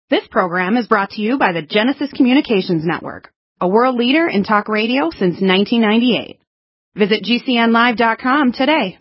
This program is brought to you by the Genesis Communications Network, a world leader in talk radio since 1998. Visit GCNlive.com today.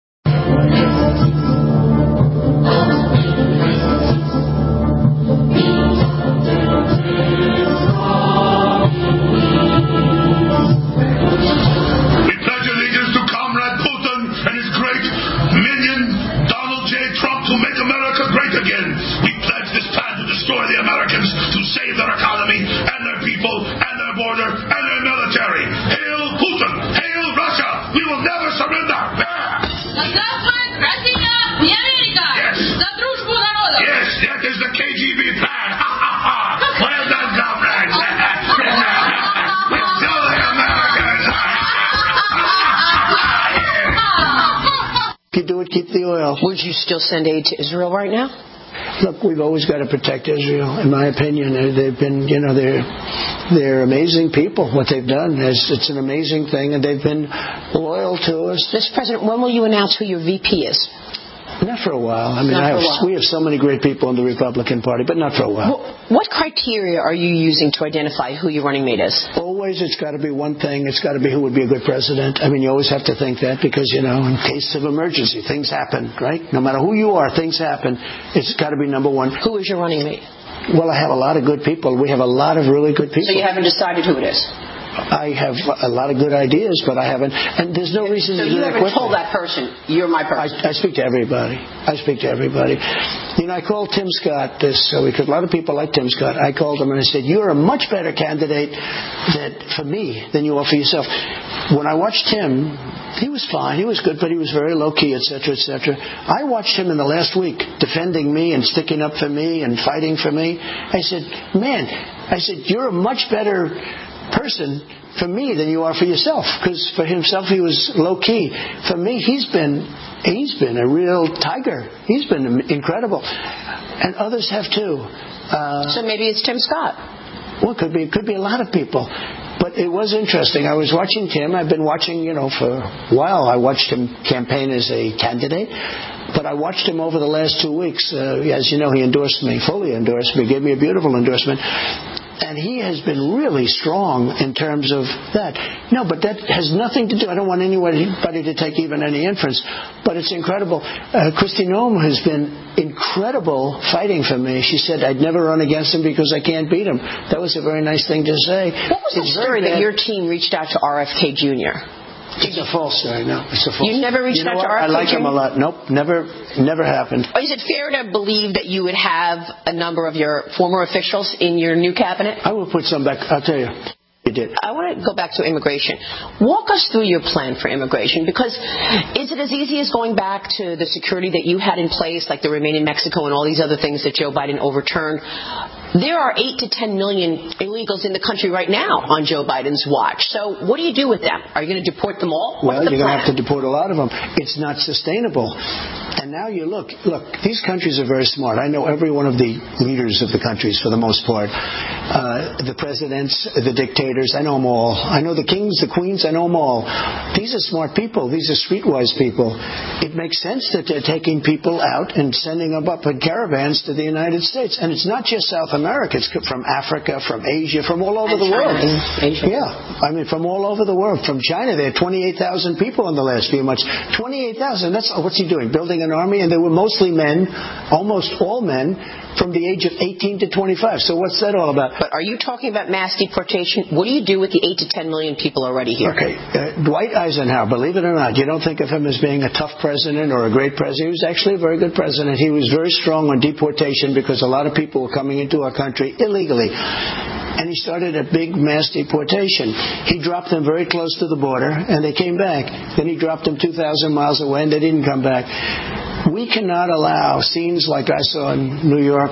The Americans to save their economy and their people and their border and their military. Hail Putin! Hail Russia! We will never surrender! Здравствует Россия и Америка! Yes. За дружбу народов! Yes, that is the KGB plan. Well done, comrades. Let's do it, Americans. If you do it, keep the oil. Would you still send aid to Israel right now? Look, we've always got to protect Israel. In my opinion, they've been, they're amazing people. What they've done it's an amazing thing, and they've been loyal to us. Mr. President, when will you announce who your VP is? Not for a while. I mean, we have so many great people in the Republican Party, but not for a while. What criteria are you using to identify who your running mate is? Always, it's got to be one thing. It's got to be who would be a good president. I mean, you always have to think that because, in case of emergency, things happen, right? No matter who you are, things happen. It's got to be number one. Who is your running mate? Well, I have a lot of good people. We have a lot of really good people. So you haven't decided who it is? I have a lot of good ideas, but I haven't. And there's no reason to do that. So you haven't told that person, you're my person? I speak to everybody. I called Tim Scott because a lot of people like Tim Scott. I called him and I said, you're a much better candidate for me than you are for yourself. When I watched him, he was fine. He was good, but he was very low-key, etc., etc. I watched him in the last week defending me and sticking up for me and fighting for me. I said, you're a much better person for me than you are for yourself, because for himself he was low key. For me, he's been a real tiger. He's been incredible, and others have too. So maybe it's Tim Scott. Well, it could be a lot of people. But it was interesting. I was watching Tim. I've been watching, for a while. I watched him campaign as a candidate. But I watched him over the last 2 weeks. As you know, he fully endorsed me, gave me a beautiful endorsement. And he has been really strong in terms of that. No, but that has nothing to do. I don't want anybody to take even any inference. But it's incredible. Kristi Noem has been incredible fighting for me. She said I'd never run against him because I can't beat him. That was a very nice thing to say. What was the story that your team reached out to RFK Jr.? It's a false story. No, it's a false. You never reached out to RFK Jr.? I like him a lot. Nope, never happened. Is it fair to believe that you would have a number of your former officials in your new cabinet? I will put some back. I'll tell you. You did. I want to go back to immigration. Walk us through your plan for immigration, because is it as easy as going back to the security that you had in place, like the Remain in Mexico and all these other things that Joe Biden overturned? There are 8 to 10 million illegals in the country right now on Joe Biden's watch. So what do you do with them? Are you going to deport them all? Well, you're going to have to deport a lot of them. It's not sustainable. And now you look, these countries are very smart. I know every one of the leaders of the countries for the most part. The presidents, the dictators, I know them all. I know the kings, the queens, I know them all. These are smart people. These are streetwise people. It makes sense that they're taking people out and sending them up in caravans to the United States. And it's not just South America. It's from Africa, from Asia, from all over the world. Asia. Yeah. I mean, from all over the world. From China, there are 28,000 people in the last few months. 28,000. What's he doing? Building an army? And they were mostly men, almost all men, from the age of 18 to 25. So what's that all about? But are you talking about mass deportation? What do you do with the 8 to 10 million people already here? Okay. Dwight Eisenhower, believe it or not, you don't think of him as being a tough president or a great president. He was actually a very good president. He was very strong on deportation because a lot of people were coming into our country illegally. And he started a big mass deportation. He dropped them very close to the border, and they came back. Then he dropped them 2,000 miles away, and they didn't come back. We cannot allow scenes like I saw in New York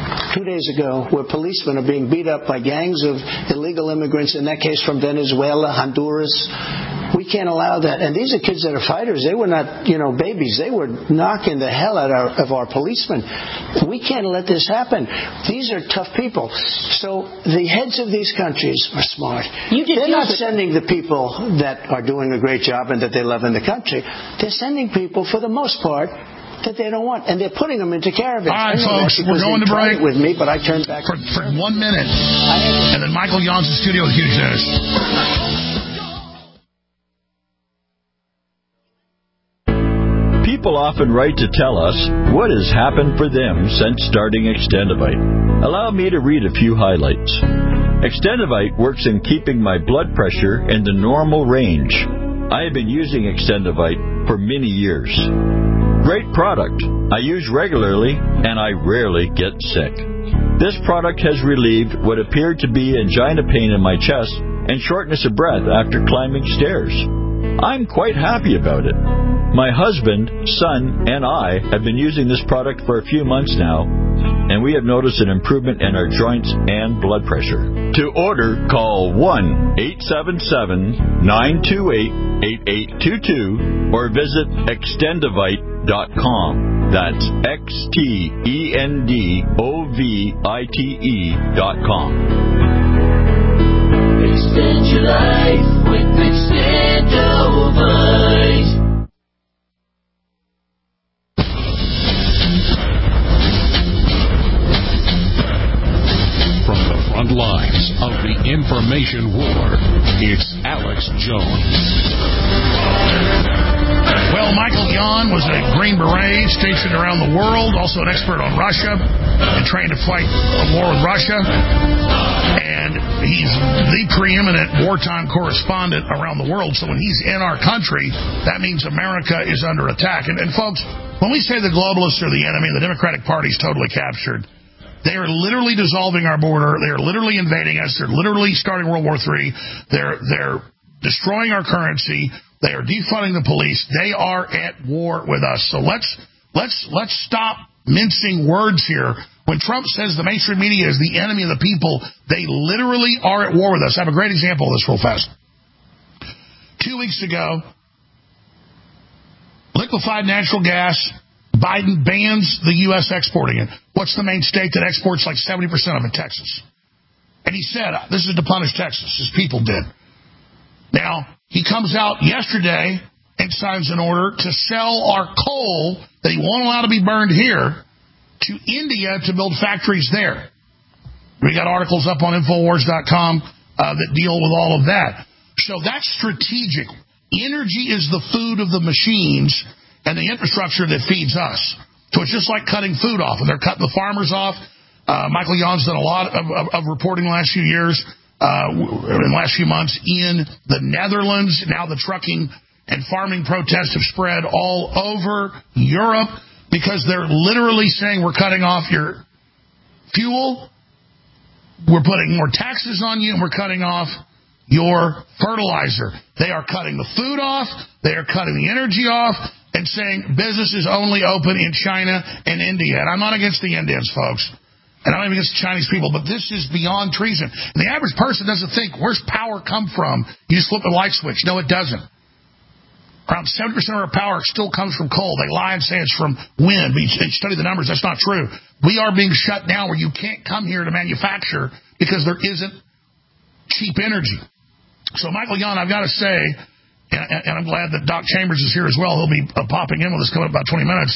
2 days ago, where policemen are being beat up by gangs of illegal immigrants, in that case from Venezuela, Honduras. We can't allow that. And these are kids that are fighters. They were not, babies. They were knocking the hell out of our policemen. We can't let this happen. These are tough people. So the heads of these countries are smart. They're not sending the people that are doing a great job and that they love in the country. They're sending people, for the most part, that they don't want, and they're putting them into caravans. All right, folks, we're going to break. With me, but I turned back for 1 minute, and then Michael Young's in studio with huge news. People often write to tell us what has happened for them since starting Extendivite. Allow me to read a few highlights. Extendivite works in keeping my blood pressure in the normal range. I have been using Extendivite for many years. Great product. I use regularly, and I rarely get sick. This product has relieved what appeared to be angina pain in my chest and shortness of breath after climbing stairs. I'm quite happy about it. My husband, son, and I have been using this product for a few months now, and we have noticed an improvement in our joints and blood pressure. To order, call 1-877-928-8822 or visit Extendivite.com. That's Extendovite.com. Extend your life with Extendovite. From the front lines of the information war, it's Alex Jones. Well, Michael Yon was a Green Beret stationed around the world, also an expert on Russia, and trained to fight a war with Russia. And he's the preeminent wartime correspondent around the world. So when he's in our country, that means America is under attack. And folks, when we say the globalists are the enemy, the Democratic Party is totally captured. They are literally dissolving our border. They are literally invading us. They're literally starting World War III. They're destroying our currency. They are defunding the police. They are at war with us. So let's stop mincing words here. When Trump says the mainstream media is the enemy of the people, they literally are at war with us. I have a great example of this real fast. 2 weeks ago, liquefied natural gas, Biden bans the U.S. exporting it. What's the main state that exports like 70% of it? Texas. And he said, this is to punish Texas. His people did. Now, he comes out yesterday and signs an order to sell our coal that he won't allow to be burned here to India to build factories there. We got articles up on Infowars.com that deal with all of that. So that's strategic. Energy is the food of the machines and the infrastructure that feeds us. So it's just like cutting food off. And they're cutting the farmers off. Michael Yon's done a lot of reporting the last few years, in the last few months in the Netherlands. Now the trucking and farming protests have spread all over Europe because they're literally saying we're cutting off your fuel, we're putting more taxes on you, and we're cutting off your fertilizer. They are cutting the food off, they are cutting the energy off, and saying business is only open in China and India. And I'm not against the Indians, folks. And I'm not even against the Chinese people, but this is beyond treason. And the average person doesn't think, where's power come from? You just flip a light switch. No, it doesn't. Around 70% of our power still comes from coal. They lie and say it's from wind. But you study the numbers, that's not true. We are being shut down where you can't come here to manufacture because there isn't cheap energy. So, Michael Yon, I've got to say, and I'm glad that Doc Chambers is here as well. He'll be popping in with us coming up about 20 minutes.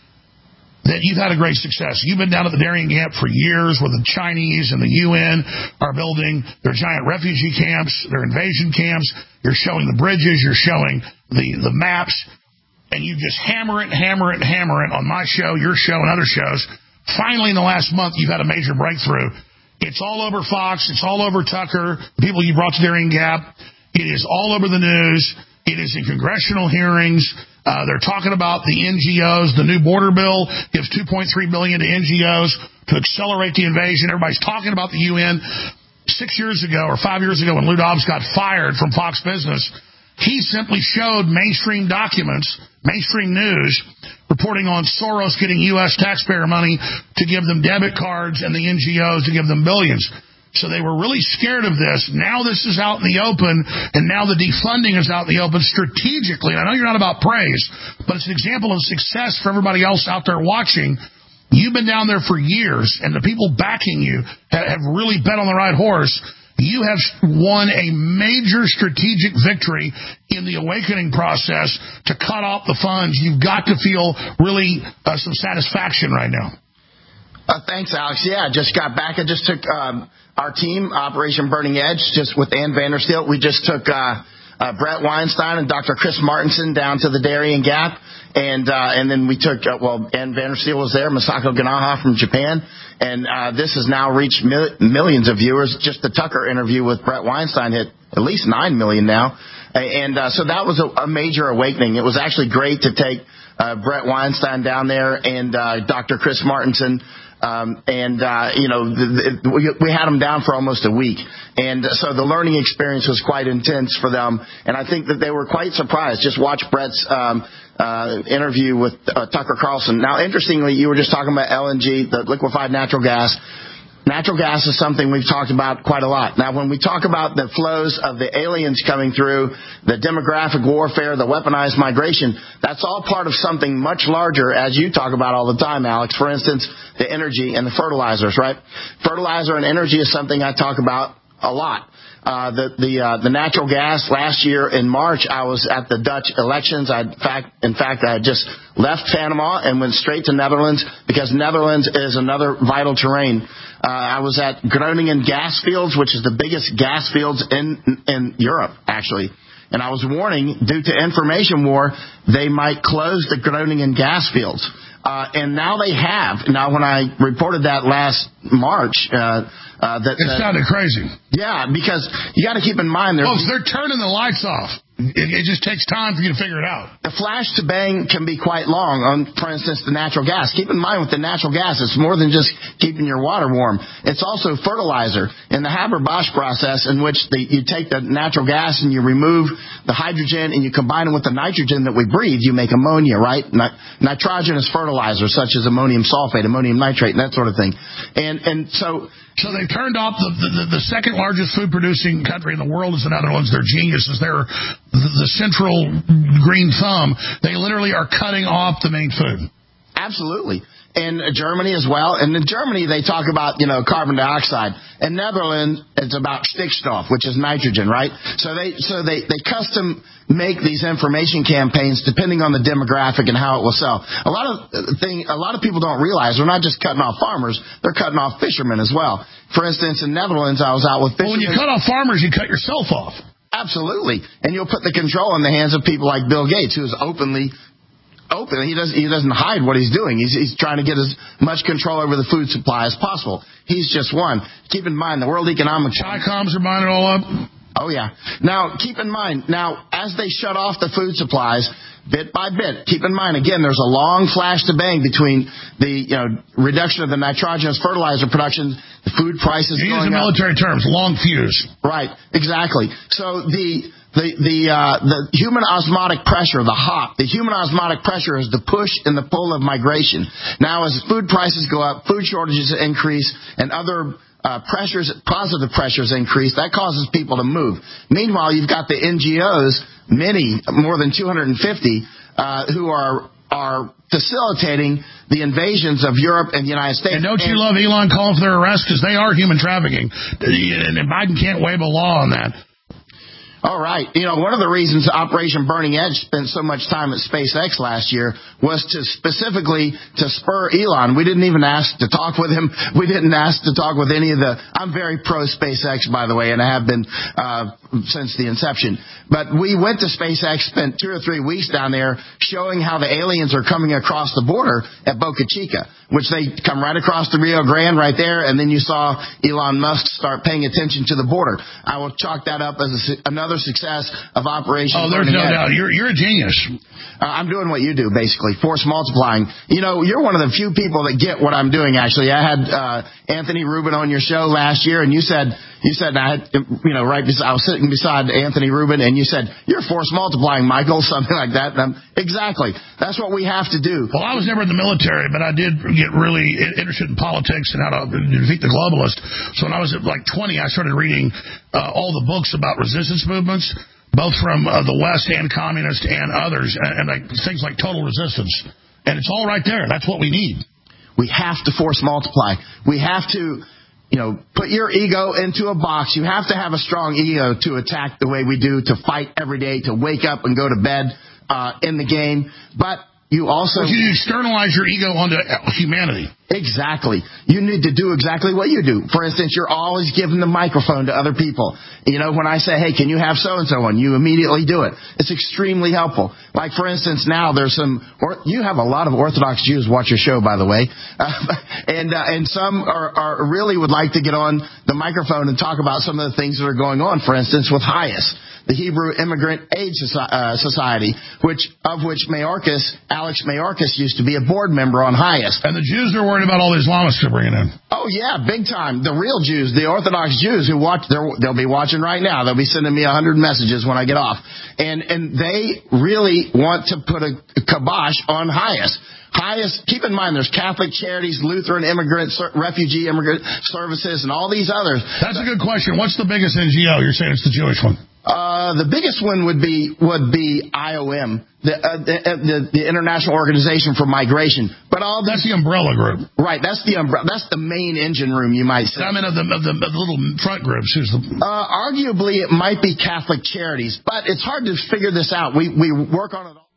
That you've had a great success. You've been down at the Darien Gap for years where the Chinese and the UN are building their giant refugee camps, their invasion camps. You're showing the bridges. You're showing the maps. And you just hammer it on my show, your show, and other shows. Finally, in the last month, you've had a major breakthrough. It's all over Fox. It's all over Tucker, the people you brought to Darien Gap. It is all over the news. It is in congressional hearings. They're talking about the NGOs. The new border bill gives $2.3 billion to NGOs to accelerate the invasion. Everybody's talking about the UN. 6 years ago or 5 years ago when Lou Dobbs got fired from Fox Business, he simply showed mainstream documents, mainstream news, reporting on Soros getting U.S. taxpayer money to give them debit cards and the NGOs to give them billions. So they were really scared of this. Now this is out in the open, and now the defunding is out in the open strategically. And I know you're not about praise, but it's an example of success for everybody else out there watching. You've been down there for years, and the people backing you have really bet on the right horse. you have won a major strategic victory in the awakening process to cut off the funds. You've got to feel really some satisfaction right now. Thanks, Alex. Yeah, I just got back. I just took our team, Operation Burning Edge, just with Ann Vandersteel. We just took Brett Weinstein and Dr. Chris Martenson down to the Darien Gap. And then we took, Ann Vandersteel was there, Masako Ganaha from Japan. And this has now reached millions of viewers. Just the Tucker interview with Brett Weinstein hit at least 9 million now. And so that was a major awakening. It was actually great to take Brett Weinstein down there and Dr. Chris Martenson. We had them down for almost a week. And so the learning experience was quite intense for them. And I think that they were quite surprised. Just watch Brett's interview with Tucker Carlson. Now, interestingly, you were just talking about LNG, the liquefied natural gas. Natural gas is something we've talked about quite a lot. Now, when we talk about the flows of the aliens coming through, the demographic warfare, the weaponized migration, that's all part of something much larger, as you talk about all the time, Alex. For instance, the energy and the fertilizers, right? Fertilizer and energy is something I talk about a lot. The natural gas last year in March, I was at the Dutch elections. In fact, I had just left Panama and went straight to Netherlands because Netherlands is another vital terrain. I was at Groningen gas fields, which is the biggest gas fields in Europe, actually. And I was warning, due to information war, they might close the Groningen gas fields. And now they have. Now, when I reported that last March, it sounded crazy. Yeah, because you got to keep in mind, folks, they're turning the lights off. It just takes time for you to figure it out. The flash to bang can be quite long on, for instance, the natural gas. Keep in mind with the natural gas, it's more than just keeping your water warm. It's also fertilizer. In the Haber-Bosch process, in which you take the natural gas and you remove the hydrogen and you combine it with the nitrogen that we breathe, you make ammonia, right? Nitrogenous fertilizer, such as ammonium sulfate, ammonium nitrate, and that sort of thing. And so they've turned off the second largest food producing country in the world is the Netherlands. They're geniuses. They're the central green thumb. They literally are cutting off the main food. Absolutely. And Germany as well. And in Germany, they talk about, carbon dioxide. In Netherlands, it's about stickstoff, which is nitrogen, right? So they custom make these information campaigns depending on the demographic and how it will sell. A lot of people don't realize they're not just cutting off farmers, they're cutting off fishermen as well. For instance, in Netherlands, I was out with fishermen. Well, when you cut off farmers, you cut yourself off. Absolutely. And you'll put the control in the hands of people like Bill Gates, who is open. He doesn't hide what he's doing. He's trying to get as much control over the food supply as possible. He's just one. Keep in mind, the World Economic Forum. Chi-coms are buying it all up. Oh, yeah. Now, keep in mind, as they shut off the food supplies, bit by bit, keep in mind, again, there's a long flash to bang between the reduction of the nitrogenous fertilizer production, the food prices going up. Use the military terms, long fuse. Right, exactly. So the human osmotic pressure, the HOP, the human osmotic pressure is the push and the pull of migration. Now, as food prices go up, food shortages increase, and other positive pressures increase, that causes people to move. Meanwhile, you've got the NGOs, many, more than 250, who are facilitating the invasions of Europe and the United States. And don't you love Elon calling for their arrest? Because they are human trafficking. And Biden can't wave a law on that. All right. One of the reasons Operation Burning Edge spent so much time at SpaceX last year was specifically to spur Elon. We didn't even ask to talk with him. We didn't ask to talk with any of I'm very pro SpaceX, by the way, and I have been since the inception. But we went to SpaceX, spent 2 or 3 weeks down there showing how the aliens are coming across the border at Boca Chica, which they come right across the Rio Grande right there, and then you saw Elon Musk start paying attention to the border. I will chalk that up as another success of Operation Burning Edge. Oh, there's no doubt. You're a genius. I'm doing what you do, basically, force multiplying. You're one of the few people that get what I'm doing, actually. I had Anthony Rubin on your show last year, and you said I had, I was sitting beside Anthony Rubin, and you said, you're force multiplying, Michael, something like that. Exactly. That's what we have to do. Well, I was never in the military, but I did get really interested in politics and how to defeat the globalist. So when I was at 20, I started reading all the books about resistance movements, both from the West and communist and others, and things like total resistance. And it's all right there. That's what we need. We have to force multiply. We have to put your ego into a box. You have to have a strong ego to attack the way we do, to fight every day, to wake up and go to bed in the game. But you also... You externalize your ego onto humanity. Exactly. You need to do exactly what you do. For instance, you're always giving the microphone to other people. When I say, hey, can you have so-and-so on? You immediately do it. It's extremely helpful. Like, for instance, now there's you have a lot of Orthodox Jews watch your show, by the way. And some are really would like to get on the microphone and talk about some of the things that are going on, for instance, with HIAS, the Hebrew Immigrant Aid Society, of which Alex Mayorkas used to be a board member on HIAS. And the Jews are worried about all the Islamists they're bringing in. Oh, yeah, big time. The real Jews, the Orthodox Jews who watch, they'll be watching right now. They'll be sending me 100 messages when I get off. And they really want to put a kibosh on HIAS. HIAS, keep in mind, there's Catholic Charities, Lutheran Refugee Immigrant Services, and all these others. That's a good question. What's the biggest NGO? You're saying it's the Jewish one. The biggest one would be IOM, the International Organization for Migration. But that's the umbrella group, right? That's the umbrella. That's the main engine room, you might say. I mean, of the little front groups. Who's the? Arguably, it might be Catholic Charities, but it's hard to figure this out. We work on it all.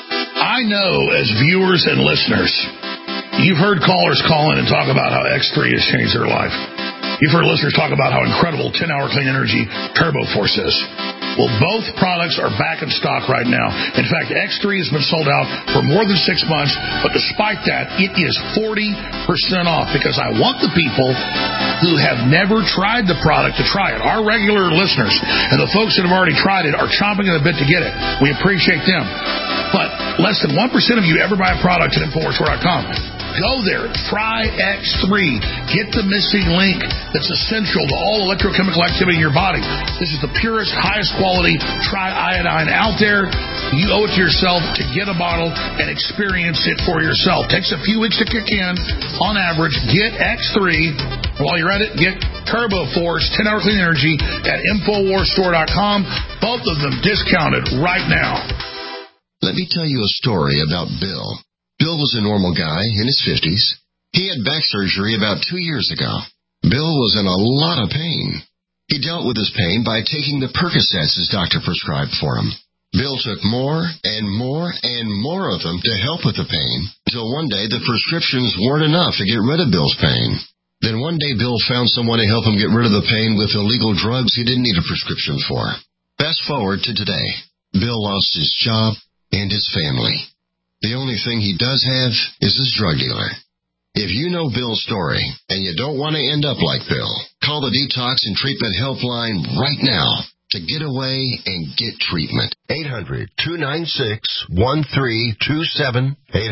I know, as viewers and listeners, you've heard callers call in and talk about how X3 has changed their life. You've heard listeners talk about how incredible 10-hour clean energy Turbo Force is. Well, both products are back in stock right now. In fact, X3 has been sold out for more than 6 months, but despite that, it is 40% off because I want the people who have never tried the product to try it. Our regular listeners and the folks that have already tried it are chomping at the bit to get it. We appreciate them. But less than 1% of you ever buy a product at InfoWarsStore.com. Go there. Try X3. Get the missing link that's essential to all electrochemical activity in your body. This is the purest, highest quality triiodine out there. You owe it to yourself to get a bottle and experience it for yourself. Takes a few weeks to kick in. On average, get X3. While you're at it, get Turbo Force 10-hour clean energy at InfoWarsStore.com. Both of them discounted right now. Let me tell you a story about Bill. Bill was a normal guy in his 50s. He had back surgery about 2 years ago. Bill was in a lot of pain. He dealt with his pain by taking the Percocets his doctor prescribed for him. Bill took more and more and more of them to help with the pain, until one day the prescriptions weren't enough to get rid of Bill's pain. Then one day Bill found someone to help him get rid of the pain with illegal drugs he didn't need a prescription for. Fast forward to today. Bill lost his job and his family. The only thing he does have is his drug dealer. If you know Bill's story and you don't want to end up like Bill, call the Detox and Treatment Helpline right now to get away and get treatment. 800-296-1327.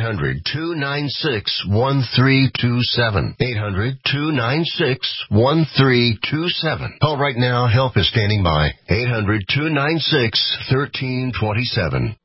800-296-1327. 800-296-1327. Call right now. Help is standing by. 800-296-1327.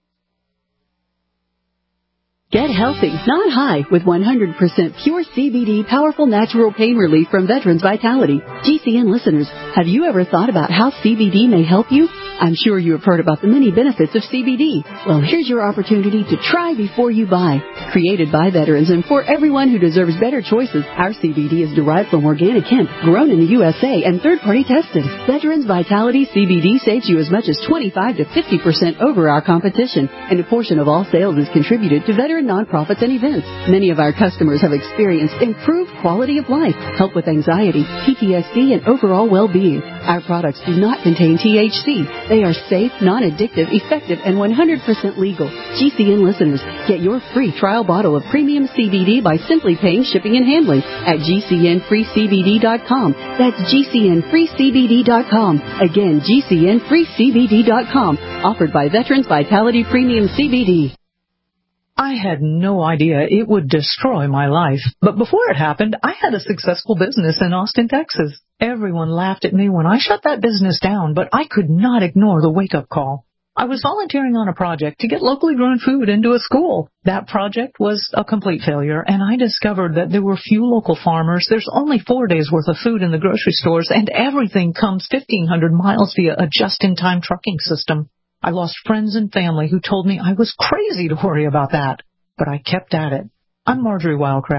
Get healthy, not high, with 100% pure CBD powerful natural pain relief from Veterans Vitality. GCN listeners, have you ever thought about how CBD may help you? I'm sure you have heard about the many benefits of CBD. Well, here's your opportunity to try before you buy. Created by veterans and for everyone who deserves better choices, our CBD is derived from organic hemp, grown in the USA, and third-party tested. Veterans Vitality CBD saves you as much as 25 to 50% over our competition, and a portion of all sales is contributed to veteran nonprofits and events. Many of our customers have experienced improved quality of life, help with anxiety, PTSD, and overall well-being. Our products do not contain THC. They are safe, non-addictive, effective, and 100% legal. GCN listeners, get your free trial bottle of premium CBD by simply paying shipping and handling at GCNFreeCBD.com. That's GCNFreeCBD.com. Again, GCNFreeCBD.com. Offered by Veterans Vitality Premium CBD. I had no idea it would destroy my life. But before it happened, I had a successful business in Austin, Texas. Everyone laughed at me when I shut that business down, but I could not ignore the wake-up call. I was volunteering on a project to get locally grown food into a school. That project was a complete failure, and I discovered that there were few local farmers. There's only 4 days' worth of food in the grocery stores, and everything comes 1,500 miles via a just-in-time trucking system. I lost friends and family who told me I was crazy to worry about that, but I kept at it. I'm Marjorie Wildcraft.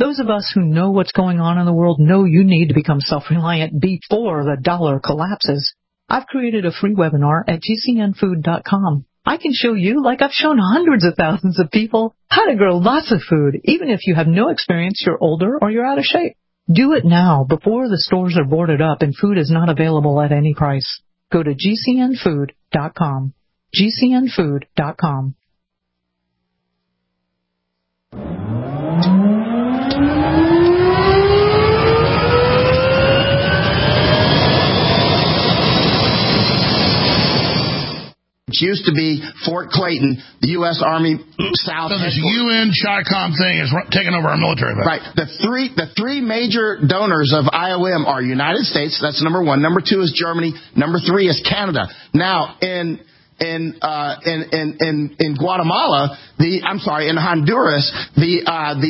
Those of us who know what's going on in the world know you need to become self-reliant before the dollar collapses. I've created a free webinar at GCNfood.com. I can show you, like I've shown hundreds of thousands of people, how to grow lots of food, even if you have no experience, you're older, or you're out of shape. Do it now, before the stores are boarded up and food is not available at any price. Go to GCNfood.com. GCNfood.com. It used to be Fort Clayton, the U.S. Army South. So this UN CHICOM thing is taking over our military base. Right. The three major donors of IOM are United States. That's number one. Number two is Germany. Number three is Canada. Now, in Guatemala, in Honduras, the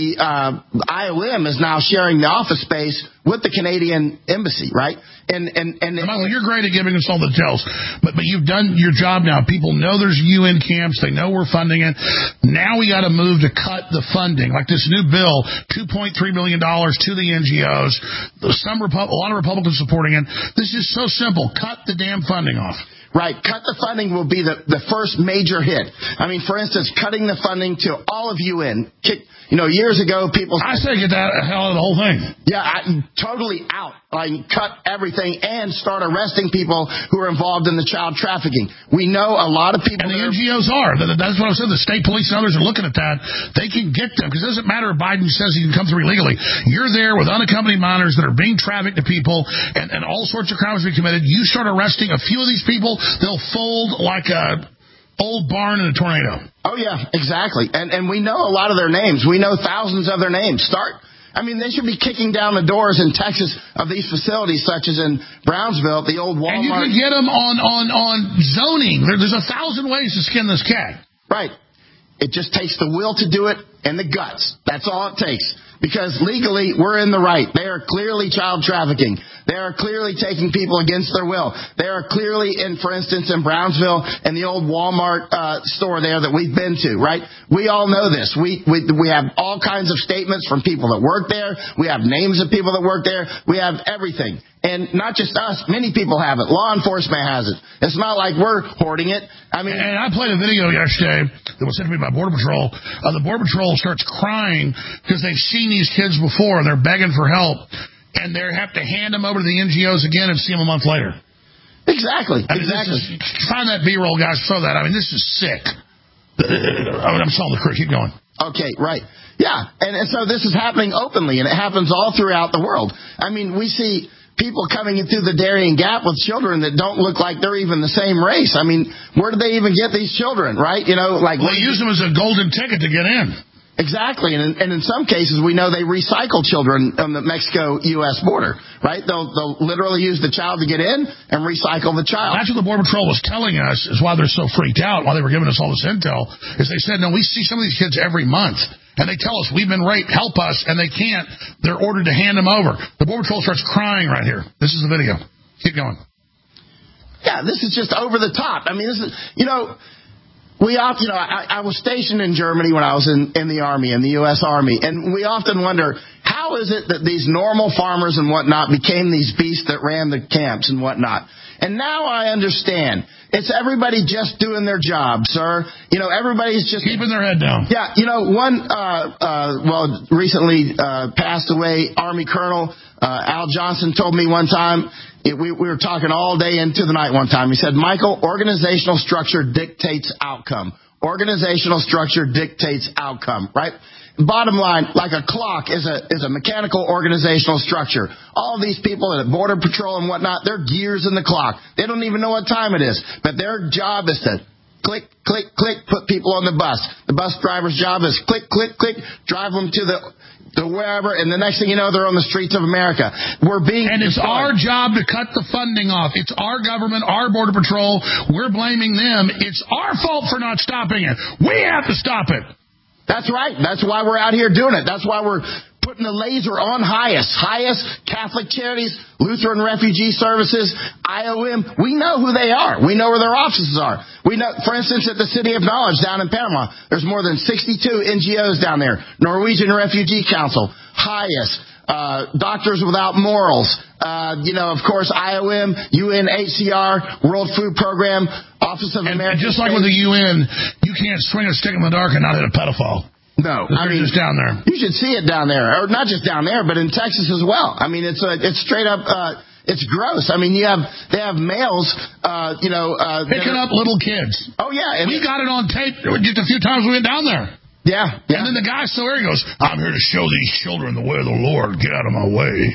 IOM is now sharing the office space with the Canadian embassy, right? And Michael, you're great at giving us all the details, but you've done your job now. People know there's UN camps. They know we're funding it. Now we got to move to cut the funding, like this new bill, $2.3 billion to the NGOs. A lot of Republicans supporting it. This is so simple. Cut the damn funding off. Right. Cut the funding will be the first major hit. I mean, for instance, cutting the funding to all of UN. Years ago, people said, I say get that hell out of the whole thing. Yeah, totally out. Cut everything and start arresting people who are involved in the child trafficking. We know a lot of people. And the NGOs are. That's what I said. The state police and others are looking at that. They can get them, because it doesn't matter if Biden says he can come through illegally. You're there with unaccompanied minors that are being trafficked to people, and all sorts of crimes being committed. You start arresting a few of these people, they'll fold like a old barn in a tornado. Oh, yeah, exactly. And we know a lot of their names. We know thousands of their names. They should be kicking down the doors in Texas of these facilities, such as in Brownsville, the old Walmart. And you can get them on zoning. There's 1,000 ways to skin this cat. Right. It just takes the will to do it and the guts. That's all it takes. Because legally, we're in the right. They are clearly child trafficking. They are clearly taking people against their will. They are clearly, for instance, in Brownsville and the old Walmart store there that we've been to, right? We all know this. We have all kinds of statements from people that work there. We have names of people that work there. We have everything. And not just us. Many people have it. Law enforcement has it. It's not like we're hoarding it. And I played a video yesterday that was sent to me by Border Patrol. The Border Patrol starts crying because they've seen these kids before. They're begging for help. And they have to hand them over to the NGOs again and see them a month later. Exactly. Find that B-roll, guys. Throw that. This is sick. I'm selling the crew. Keep going. Okay, right. Yeah. And so this is happening openly, and it happens all throughout the world. We see people coming in through the Darien Gap with children that don't look like they're even the same race. Where do they even get these children, right? They use them as a golden ticket to get in. Exactly, and in some cases we know they recycle children on the Mexico-U.S. border, right? They'll literally use the child to get in and recycle the child. That's what the Border Patrol was telling us, is why they're so freaked out, why they were giving us all this intel, is they said, no, we see some of these kids every month, and they tell us, we've been raped, help us, and they can't. They're ordered to hand them over. The Border Patrol starts crying right here. This is the video. Keep going. Yeah, this is just over the top. This is, I was stationed in Germany when I was in the Army, in the U.S. Army, and we often wonder, how is it that these normal farmers and whatnot became these beasts that ran the camps and whatnot? And now I understand. It's everybody just doing their job, sir. Everybody's just keeping their head down. Yeah, one recently passed away Army Colonel Al Johnson told me one time, we were talking all day into the night one time. He said, Michael, organizational structure dictates outcome. Organizational structure dictates outcome, right? Bottom line, like a clock is a mechanical organizational structure. All these people at Border Patrol and whatnot, they're gears in the clock. They don't even know what time it is. But their job is to click, click, click, put people on the bus. The bus driver's job is click, click, click, drive them to wherever, and the next thing you know, they're on the streets of America. And it's our job to cut the funding off. It's our government, our Border Patrol. We're blaming them. It's our fault for not stopping it. We have to stop it. That's right. That's why we're out here doing it. That's why we're putting the laser on HIAS, Catholic Charities, Lutheran Refugee Services, IOM. We know who they are. We know where their offices are. We know, for instance, at the City of Knowledge down in Panama, there's more than 62 NGOs down there. Norwegian Refugee Council, HIAS, Doctors Without Morals, of course, IOM, UNHCR, World Food Program, Office of American just like with the UN, you can't swing a stick in the dark and not hit a pedophile. No, I mean, just down there. You should see it down there, or not just down there, but in Texas as well. I mean, it's straight up, it's gross. I mean, they have males, picking up little kids. Oh yeah, and we got it on tape just a few times we went down there. Yeah. And then the guy still there, he goes, "I'm here to show these children the way of the Lord. Get out of my way."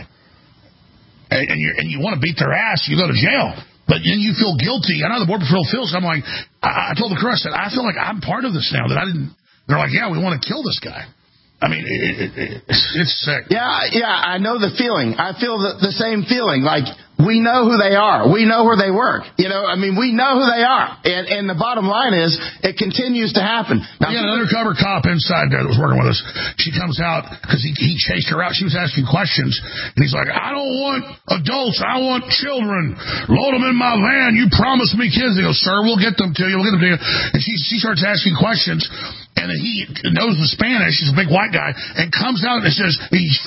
And you want to beat their ass, you go to jail. But then you feel guilty. I know the Border Patrol feels. I'm like, I told the crew, I said, I feel like I'm part of this now. That I didn't. They're like, yeah, we want to kill this guy. I mean, it's sick. Yeah, I know the feeling. I feel the same feeling. Like, we know who they are. We know where they work. We know who they are. And the bottom line is, it continues to happen. Now, we got an undercover cop inside there that was working with us. She comes out because he chased her out. She was asking questions. And he's like, I don't want adults. I want children. Load them in my van. You promised me kids. He goes, sir, we'll get them to you. We'll get them to you. And she starts asking questions. And then he knows the Spanish. He's a big white guy. And comes out and says,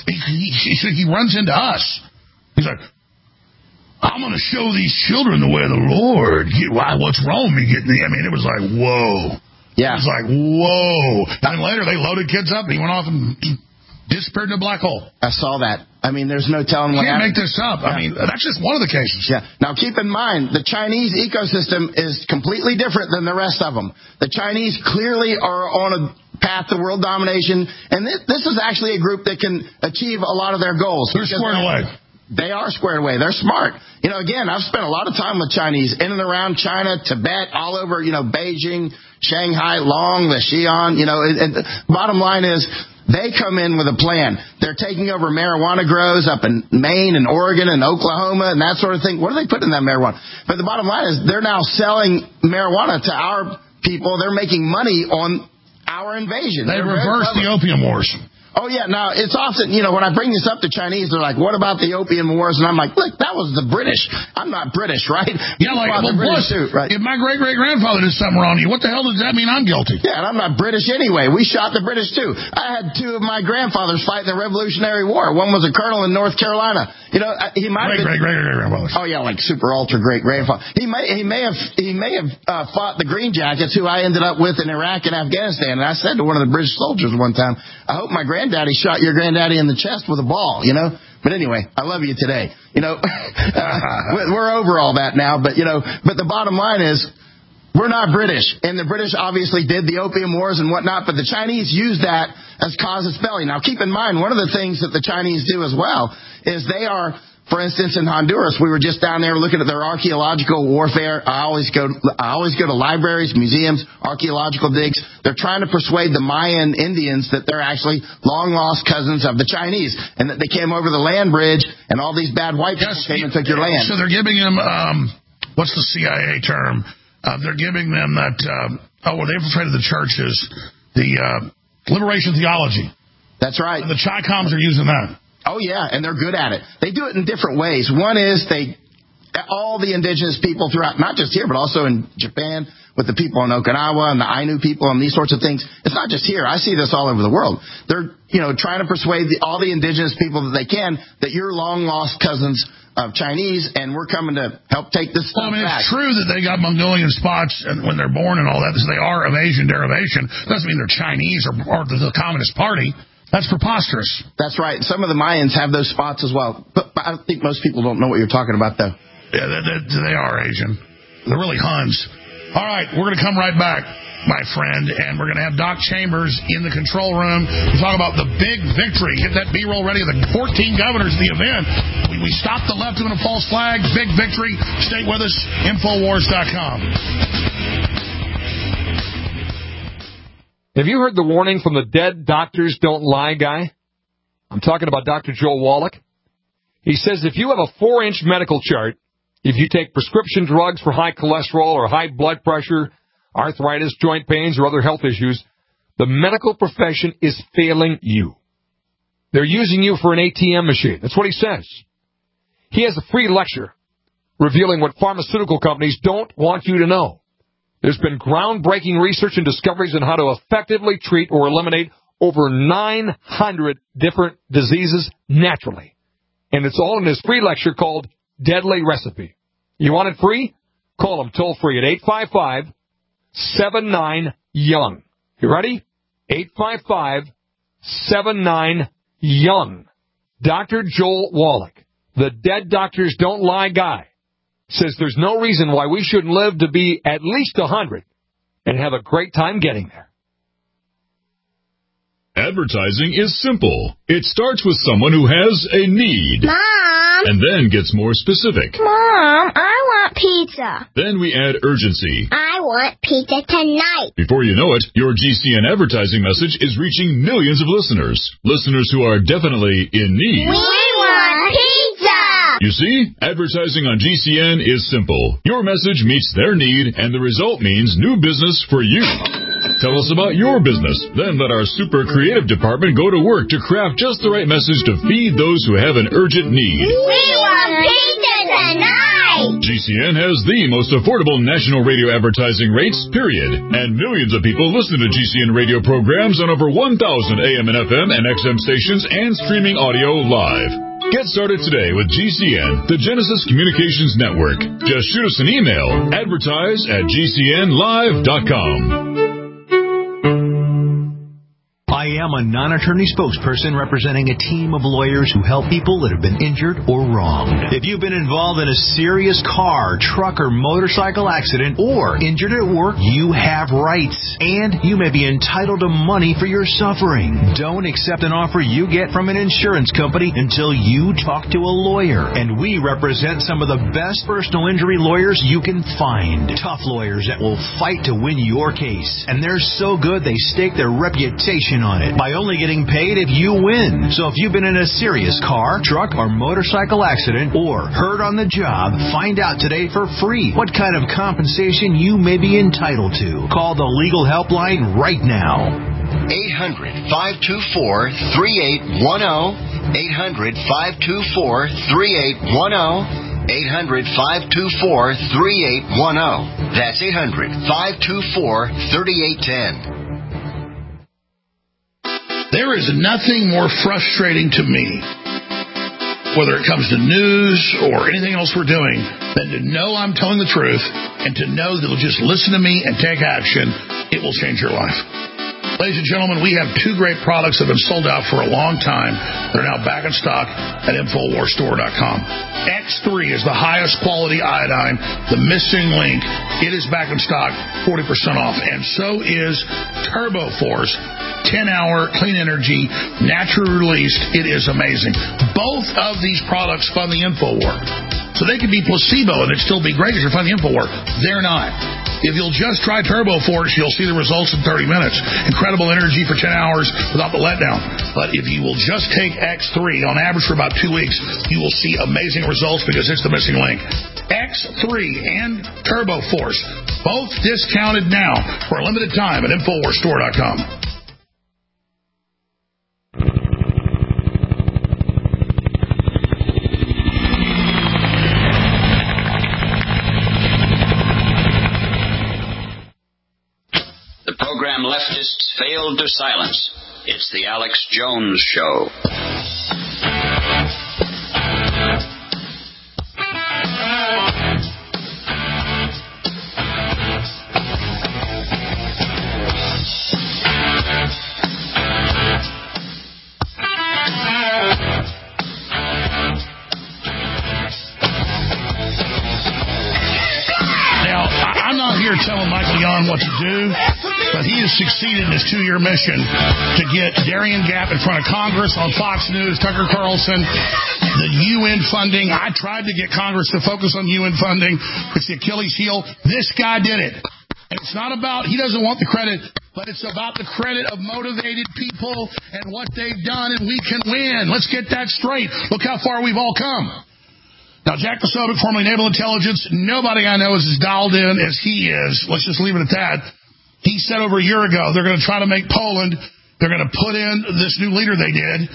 he runs into us. He's like, I'm going to show these children the way of the Lord. What's wrong with me getting the... I mean, it was like, whoa. Yeah. It was like, whoa. And then later, they loaded kids up, and he went off and disappeared in a black hole. I saw that. I mean, there's no telling what happened. You can't make this up. Yeah. I mean, that's just one of the cases. Yeah. Now, keep in mind, the Chinese ecosystem is completely different than the rest of them. The Chinese clearly are on a path to world domination, and this is actually a group that can achieve a lot of their goals. They're squared away. They are squared away. They're smart. Again, I've spent a lot of time with Chinese in and around China, Tibet, all over, Beijing, Shanghai, Long, the Xi'an, and bottom line is, they come in with a plan. They're taking over marijuana grows up in Maine and Oregon and Oklahoma and that sort of thing. What are they putting in that marijuana? But the bottom line is they're now selling marijuana to our people. They're making money on our invasion. They reversed the opium wars. Oh, yeah. Now, it's often, when I bring this up to Chinese, they're like, what about the opium wars? And I'm like, look, that was the British. I'm not British, right? Yeah, like, well, plus, right? If my great-great-grandfather did something wrong to you, what the hell does that mean I'm guilty? Yeah, and I'm not British anyway. We shot the British, too. I had two of my grandfathers fight in the Revolutionary War. One was a colonel in North Carolina. He might have been... Great-great-great-grandfathers. Oh, yeah, like super-ultra-great-grandfather. He may have fought the Green Jackets, who I ended up with in Iraq and Afghanistan. And I said to one of the British soldiers one time, I hope my granddaddy shot your granddaddy in the chest with a ball, But anyway, I love you today. We're over all that now, but the bottom line is, we're not British. And the British obviously did the opium wars and whatnot, but the Chinese used that as casus belli. Now, keep in mind, one of the things that the Chinese do as well is they are... For instance, in Honduras, we were just down there looking at their archaeological warfare. I always go to libraries, museums, archaeological digs. They're trying to persuade the Mayan Indians that they're actually long-lost cousins of the Chinese and that they came over the land bridge and all these bad white people came and took your land. So they're giving them, what's the CIA term? They're giving them that, they infiltrated the churches, the liberation theology. That's right. And the Chi-Coms are using that. Oh, yeah, and they're good at it. They do it in different ways. One is all the indigenous people throughout, not just here, but also in Japan, with the people in Okinawa and the Ainu people and these sorts of things. It's not just here. I see this all over the world. They're, trying to persuade all the indigenous people that they can that you're long-lost cousins of Chinese, and we're coming to help take this stuff back. It's true that they got Mongolian spots and when they're born and all that, so they are of Asian derivation. Doesn't mean they're Chinese or the Communist Party. That's preposterous. That's right. Some of the Mayans have those spots as well. But I think most people don't know what you're talking about, though. Yeah, they are Asian. They're really Huns. All right, we're going to come right back, my friend, and we're going to have Doc Chambers in the control room to talk about the big victory. Get that B-roll ready. The 14 governors of the event. We stopped the left doing a false flag. Big victory. Stay with us. Infowars.com. Have you heard the warning from the dead doctors don't lie guy? I'm talking about Dr. Joel Wallach. He says if you have a 4-inch medical chart, if you take prescription drugs for high cholesterol or high blood pressure, arthritis, joint pains, or other health issues, the medical profession is failing you. They're using you for an ATM machine. That's what he says. He has a free lecture revealing what pharmaceutical companies don't want you to know. There's been groundbreaking research and discoveries on how to effectively treat or eliminate over 900 different diseases naturally. And it's all in his free lecture called Deadly Recipe. You want it free? Call him toll-free at 855-79-YOUNG. You ready? 855-79-YOUNG. Dr. Joel Wallach, the Dead Doctors Don't Lie guy, says there's no reason why we shouldn't live to be at least 100 and have a great time getting there. Advertising is simple. It starts with someone who has a need. Mom! And then gets more specific. Mom, I want pizza. Then we add urgency. I want pizza tonight. Before you know it, your GCN advertising message is reaching millions of listeners. Listeners who are definitely in need. We want pizza! You see, advertising on GCN is simple. Your message meets their need, and the result means new business for you. Tell us about your business. Then let our super creative department go to work to craft just the right message to feed those who have an urgent need. We want pizza tonight! GCN has the most affordable national radio advertising rates, period. And millions of people listen to GCN radio programs on over 1,000 AM and FM and XM stations and streaming audio live. Get started today with GCN, the Genesis Communications Network. Just shoot us an email, advertise@gcnlive.com. I am a non-attorney spokesperson representing a team of lawyers who help people that have been injured or wronged. If you've been involved in a serious car, truck, or motorcycle accident or injured at work, you have rights, and you may be entitled to money for your suffering. Don't accept an offer you get from an insurance company until you talk to a lawyer, and we represent some of the best personal injury lawyers you can find. Tough lawyers that will fight to win your case, and they're so good they stake their reputation on it by only getting paid if you win. So if you've been in a serious car, truck, or motorcycle accident or hurt on the job, find out today for free what kind of compensation you may be entitled to. Call the legal helpline right now. 800-524-3810. 800-524-3810. 800-524-3810. That's 800-524-3810. There is nothing more frustrating to me, whether it comes to news or anything else we're doing, than to know I'm telling the truth and to know that you'll just listen to me and take action. It will change your life. Ladies and gentlemen, we have two great products that have been sold out for a long time. They're now back in stock at InfoWarsStore.com. X3 is the highest quality iodine, the missing link. It is back in stock, 40% off. And so is TurboForce. 10-hour clean energy, naturally released. It is amazing. Both of these products fund the InfoWar. So they could be placebo and it'd still be great if you're funding the InfoWar. They're not. If you'll just try TurboForce, you'll see the results in 30 minutes. Incredible energy for 10 hours without the letdown. But if you will just take X3, on average for about 2 weeks, you will see amazing results because it's the missing link. X3 and TurboForce, both discounted now for a limited time at InfoWarsStore.com. Program leftists failed to silence. It's the Alex Jones Show. Now, I'm not here telling Michael Yon what to do, but he has succeeded in his 2-year mission to get Darian Gap in front of Congress on Fox News, Tucker Carlson, the UN funding. I tried to get Congress to focus on UN funding. It's the Achilles heel. This guy did it. And it's not about, he doesn't want the credit, but it's about the credit of motivated people and what they've done, and we can win. Let's get that straight. Look how far we've all come. Now, Jack Posobiec, formerly Naval Intelligence, nobody I know is as dialed in as he is. Let's just leave it at that. He said over a year ago they're going to try to make Poland, they're going to put in this new leader they did,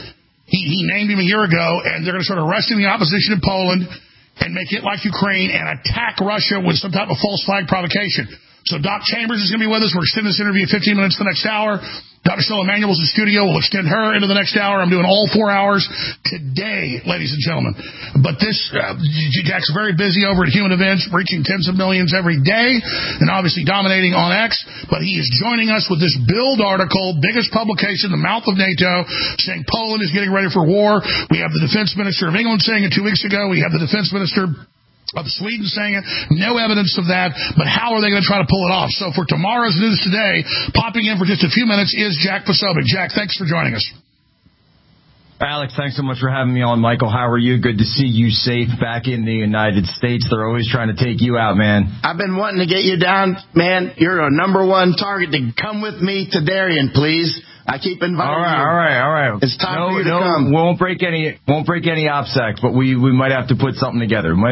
He named him a year ago, and they're going to start arresting the opposition in Poland and make it like Ukraine and attack Russia with some type of false flag provocation. So Doc Chambers is going to be with us. We're extending this interview 15 minutes to the next hour. Dr. Stella Emanuel's in studio. We'll extend her into the next hour. I'm doing all 4 hours today, ladies and gentlemen. But this, Jack's very busy over at Human Events, reaching tens of millions every day, and obviously dominating on X. But he is joining us with this Bild article, biggest publication, the mouth of NATO, saying Poland is getting ready for war. We have the defense minister of England saying it 2 weeks ago. We have the defense minister of Sweden saying it. No evidence of that, but how are they going to try to pull it off? So for tomorrow's News Today, popping in for just a few minutes is Jack Posobiec. Jack, thanks for joining us. Alex, thanks so much for having me on. Michael, how are you? Good to see you safe back in the United States. They're always trying to take you out, man. I've been wanting to get you down, man. You're a number one target to come with me to Darien, please. I keep inviting you. All right. It's time for you to come. Won't break any OPSECs, but we might have to put something together. All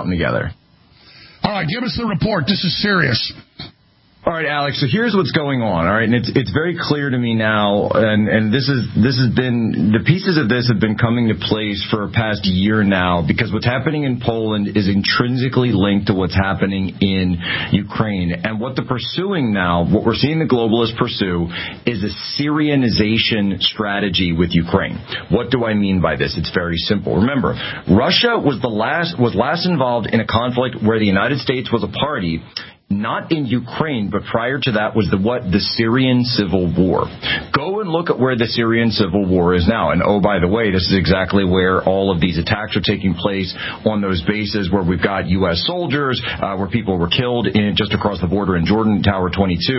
right, give us the report. This is serious. All right, Alex, so here's what's going on, all right? And it's very clear to me now, and this has been, the pieces of this have been coming to place for a past year now, because what's happening in Poland is intrinsically linked to what's happening in Ukraine. And what they're pursuing now, what we're seeing the globalists pursue, is a Syrianization strategy with Ukraine. What do I mean by this? It's very simple. Remember, Russia was last involved in a conflict where the United States was a party, not in Ukraine, but prior to that was the Syrian civil war. Go and look at where the Syrian civil war is now. And oh, by the way, this is exactly where all of these attacks are taking place, on those bases where we've got U.S. soldiers, where people were killed just across the border in Jordan, Tower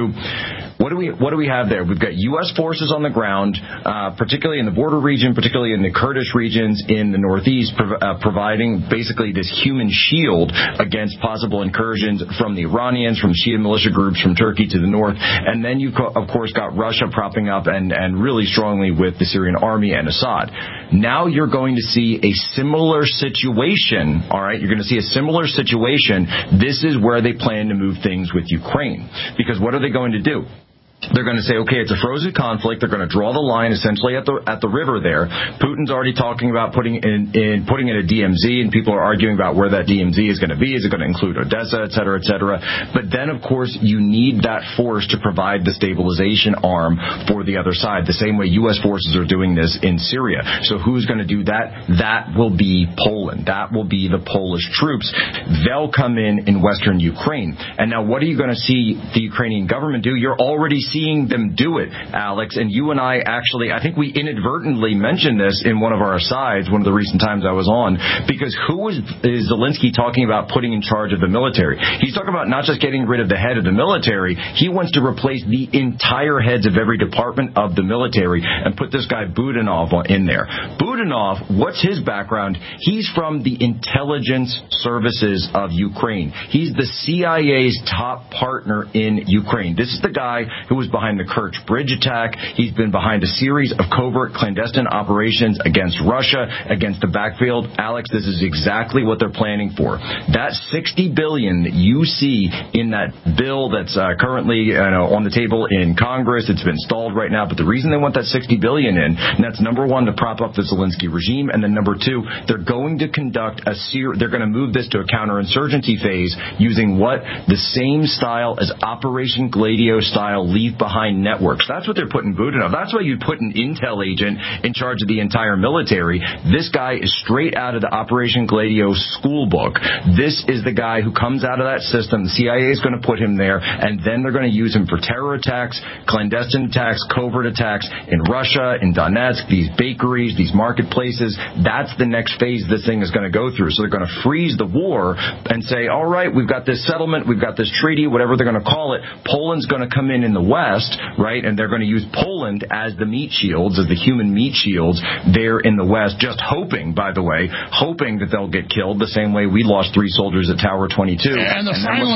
22. What do we have there? We've got U.S. forces on the ground, particularly in the border region, particularly in the Kurdish regions in the northeast, providing basically this human shield against possible incursions from the Iranians, from Shia militia groups from Turkey to the north. And then you've, of course, got Russia propping up and really strongly with the Syrian army and Assad. Now you're going to see a similar situation, all right? You're going to see a similar situation. This is where they plan to move things with Ukraine. Because what are they going to do? They're going to say, okay, it's a frozen conflict. They're going to draw the line essentially at the river there. Putin's already talking about putting in a DMZ, and people are arguing about where that DMZ is going to be. Is it going to include Odessa, et cetera, et cetera? But then, of course, you need that force to provide the stabilization arm for the other side, the same way U.S. forces are doing this in Syria. So who's going to do that? That will be Poland. That will be the Polish troops. They'll come in western Ukraine. And now what are you going to see the Ukrainian government do? You're already seeing them do it, Alex, and you and I actually, I think we inadvertently mentioned this in one of our asides, one of the recent times I was on, because who is Zelensky talking about putting in charge of the military? He's talking about not just getting rid of the head of the military, he wants to replace the entire heads of every department of the military and put this guy Budanov in there. Budanov, what's his background? He's from the intelligence services of Ukraine. He's the CIA's top partner in Ukraine. This is the guy who was behind the Kerch Bridge attack. He's been behind a series of covert clandestine operations against Russia, against the backfield. Alex, this is exactly what they're planning for. That $60 billion that you see in that bill that's currently on the table in Congress, it's been stalled right now, but the reason they want that $60 billion in, and that's number one, to prop up the Zelensky regime, and then number two, they're going to conduct they're going to move this to a counterinsurgency phase using what? The same style as Operation Gladio style leave behind networks. That's what they're putting Budanov. That's why you'd put an intel agent in charge of the entire military. This guy is straight out of the Operation Gladio school book. This is the guy who comes out of that system. The CIA is going to put him there, and then they're going to use him for terror attacks, clandestine attacks, covert attacks in Russia, in Donetsk, these bakeries, these marketplaces. That's the next phase this thing is going to go through. So they're going to freeze the war and say, all right, we've got this settlement, we've got this treaty, whatever they're going to call it. Poland's going to come in the West, right? And they're going to use Poland as the meat shields, as the human meat shields there in the West, just hoping, by the way, that they'll get killed the same way we lost 3 soldiers at Tower 22. And the final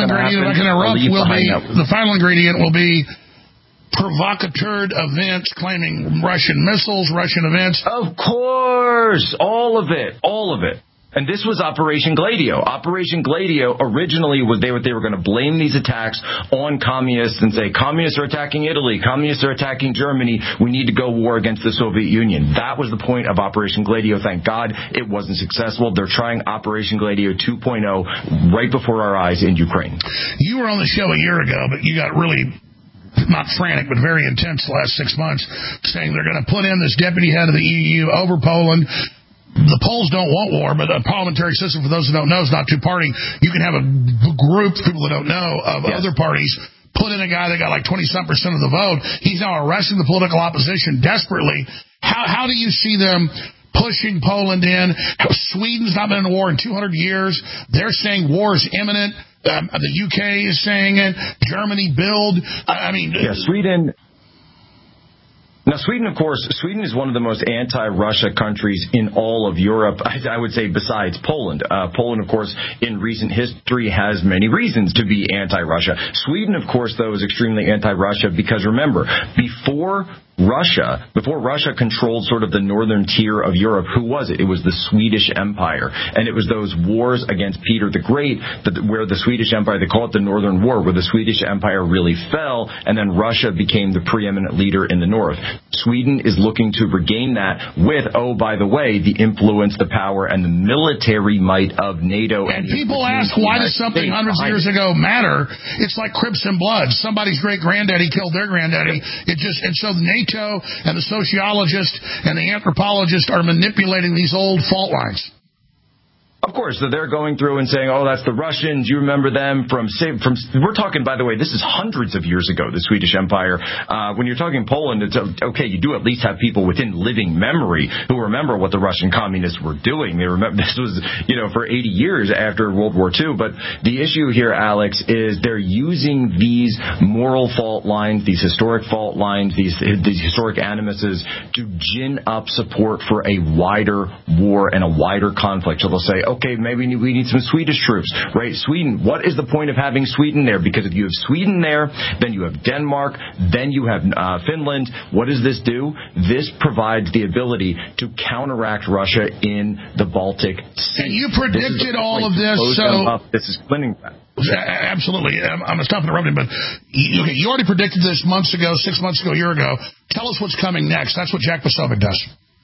ingredient will be provocateur events claiming Russian missiles, Russian events. Of course, all of it. And this was Operation Gladio. Operation Gladio originally was they were going to blame these attacks on communists and say, communists are attacking Italy, communists are attacking Germany, we need to go war against the Soviet Union. That was the point of Operation Gladio. Thank God it wasn't successful. They're trying Operation Gladio 2.0 right before our eyes in Ukraine. You were on the show a year ago, but you got really, not frantic, but very intense the last 6 months, saying they're going to put in this deputy head of the EU over Poland. The Poles don't want war, but a parliamentary system, for those who don't know, is not two-party. You can have a group, people that don't know, of other parties, put in a guy that got like 20-some% of the vote. He's now arresting the political opposition desperately. How do you see them pushing Poland in? Sweden's not been in a war in 200 years. They're saying war is imminent. The UK is saying it. Germany, build. Sweden. Now, Sweden, of course, Sweden is one of the most anti-Russia countries in all of Europe, I would say, besides Poland. Poland, of course, in recent history has many reasons to be anti-Russia. Sweden, of course, though, is extremely anti-Russia because, remember, before Russia controlled sort of the northern tier of Europe, who was it? It was the Swedish Empire. And it was those wars against Peter the Great, where the Swedish Empire, they call it the Northern War, where the Swedish Empire really fell, and then Russia became the preeminent leader in the north. Sweden is looking to regain that with, oh, by the way, the influence, the power, and the military might of NATO. And people ask, why does something hundreds of years ago matter? It's like Crips and Bloods. Somebody's great-granddaddy killed their granddaddy. And so NATO and the sociologists and the anthropologists are manipulating these old fault lines. Of course, so they're going through and saying, oh, that's the Russians. You remember them from we're talking, by the way, this is hundreds of years ago, the Swedish Empire. When you're talking Poland, it's okay, you do at least have people within living memory who remember what the Russian communists were doing. They remember this was, for 80 years after World War II. But the issue here, Alex, is they're using these moral fault lines, these historic fault lines, these historic animuses to gin up support for a wider war and a wider conflict. So they'll say, okay, maybe we need some Swedish troops, right? Sweden, what is the point of having Sweden there? Because if you have Sweden there, then you have Denmark, then you have Finland. What does this do? This provides the ability to counteract Russia in the Baltic Sea. And you predicted all of this, so... This is Kaliningrad. Absolutely. I'm going to stop interrupting, but you already predicted this months ago, 6 months ago, a year ago. Tell us what's coming next. That's what Jack Posobiec does.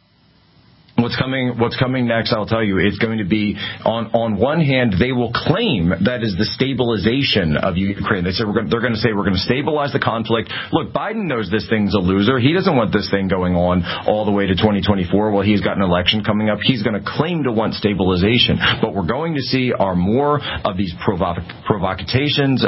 What's coming next, I'll tell you, it's going to be, on one hand, they will claim that is the stabilization of Ukraine. They're going to say we're going to stabilize the conflict. Look, Biden knows this thing's a loser. He doesn't want this thing going on all the way to 2024. Well, he's got an election coming up. He's going to claim to want stabilization. But we're going to see are more of these provocations.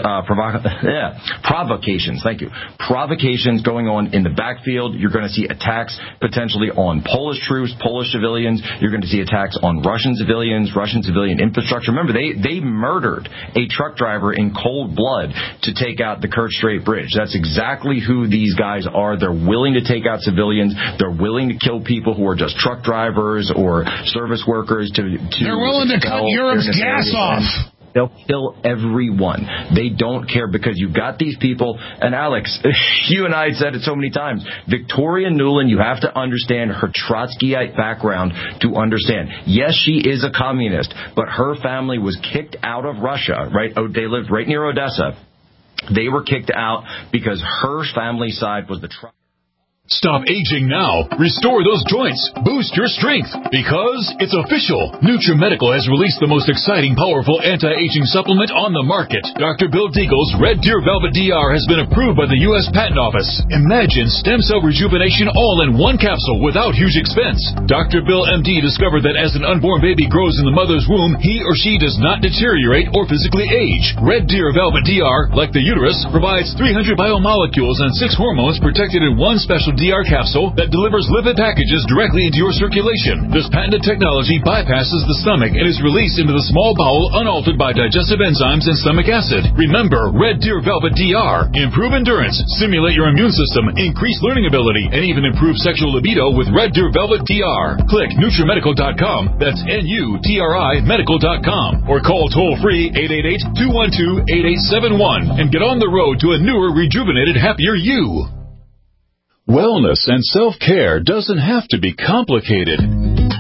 Thank you. Provocations going on in the backfield. You're going to see attacks potentially on Polish troops, Polish civilians. You're going to see attacks on Russian civilians, Russian civilian infrastructure. Remember, they murdered a truck driver in cold blood to take out the Kerch Strait Bridge. That's exactly who these guys are. They're willing to take out civilians. They're willing to kill people who are just truck drivers or service workers. They're willing to cut Europe's gas off. They'll kill everyone. They don't care because you've got these people. And Alex, you and I had said it so many times. Victoria Nuland, you have to understand her Trotskyite background to understand. Yes, she is a communist, but her family was kicked out of Russia, right? Oh, they lived right near Odessa. They were kicked out because her family side was the Stop aging now. Restore those joints. Boost your strength. Because it's official. NutriMedical has released the most exciting, powerful anti-aging supplement on the market. Dr. Bill Deagle's Red Deer Velvet DR has been approved by the U.S. Patent Office. Imagine stem cell rejuvenation all in one capsule without huge expense. Dr. Bill MD discovered that as an unborn baby grows in the mother's womb, he or she does not deteriorate or physically age. Red Deer Velvet DR, like the uterus, provides 300 biomolecules and 6 hormones protected in one special DR capsule that delivers lipid packages directly into your circulation. This patented technology bypasses the stomach and is released into the small bowel unaltered by digestive enzymes and stomach acid. Remember, Red Deer Velvet DR. Improve endurance, stimulate your immune system, increase learning ability, and even improve sexual libido with Red Deer Velvet DR. Click NutriMedical.com, that's NUTRI Medical.com, or call toll-free 888-212-8871 and get on the road to a newer, rejuvenated, happier you. Wellness and self-care doesn't have to be complicated. So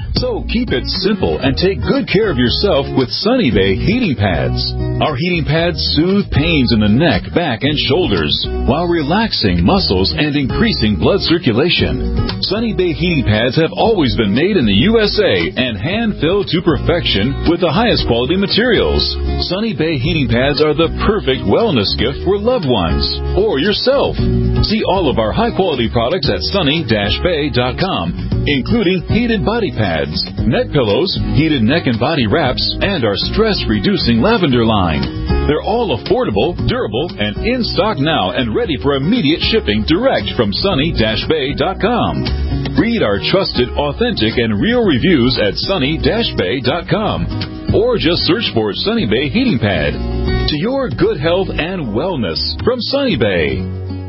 So keep it simple and take good care of yourself with Sunny Bay heating pads. Our heating pads soothe pains in the neck, back, and shoulders while relaxing muscles and increasing blood circulation. Sunny Bay heating pads have always been made in the USA and hand-filled to perfection with the highest quality materials. Sunny Bay heating pads are the perfect wellness gift for loved ones or yourself. See all of our high-quality products at sunny-bay.com, including heated body pads, neck pillows, heated neck and body wraps, and our stress-reducing lavender line. They're all affordable, durable, and in stock now and ready for immediate shipping direct from sunny-bay.com. Read our trusted, authentic, and real reviews at sunny-bay.com. Or just search for Sunny Bay Heating Pad. To your good health and wellness from Sunny Bay.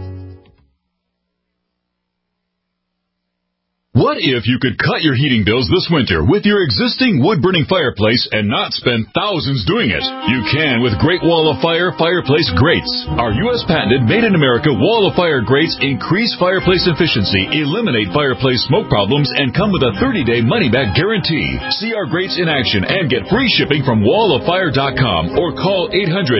What if you could cut your heating bills this winter with your existing wood-burning fireplace and not spend thousands doing it? You can with Great Wall of Fire fireplace grates. Our U.S. patented made-in-America Wall of Fire grates increase fireplace efficiency, eliminate fireplace smoke problems, and come with a 30-day money-back guarantee. See our grates in action and get free shipping from walloffire.com or call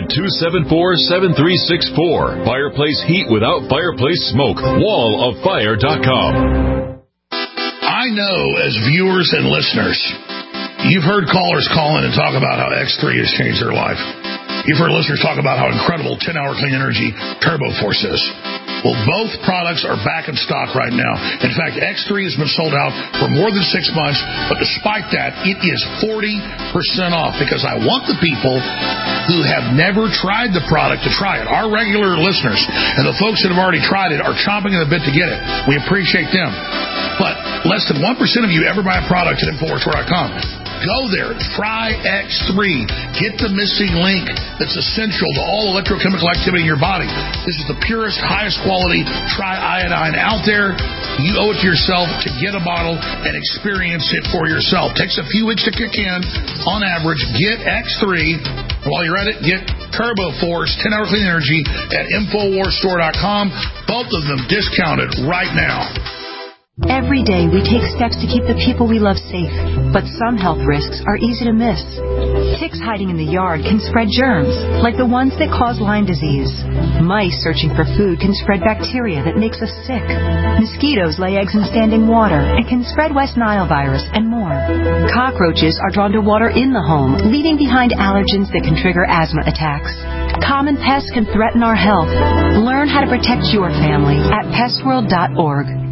800-274-7364. Fireplace heat without fireplace smoke. walloffire.com. I know as viewers and listeners, you've heard callers call in and talk about how X3 has changed their life. You've heard listeners talk about how incredible 10-hour clean energy Turbo Force is. Well, both products are back in stock right now. In fact, X3 has been sold out for more than 6 months, but despite that, it is 40% off because I want the people who have never tried the product to try it. Our regular listeners and the folks that have already tried it are chomping at the bit to get it. We appreciate them. But less than 1% of you ever buy a product at InfoWarsStore.com. Go there. Try X3. Get the missing link that's essential to all electrochemical activity in your body. This is the purest, highest quality tri-iodine out there. You owe it to yourself to get a bottle and experience it for yourself. Takes a few weeks to kick in. On average, get X3. While you're at it, get Turbo Force 10-hour clean energy at InfoWarsStore.com. Both of them discounted right now. Every day we take steps to keep the people we love safe, but some health risks are easy to miss. Ticks hiding in the yard can spread germs, like the ones that cause Lyme disease. Mice searching for food can spread bacteria that makes us sick. Mosquitoes lay eggs in standing water and can spread West Nile virus and more. Cockroaches are drawn to water in the home, leaving behind allergens that can trigger asthma attacks. Common pests can threaten our health. Learn how to protect your family at pestworld.org.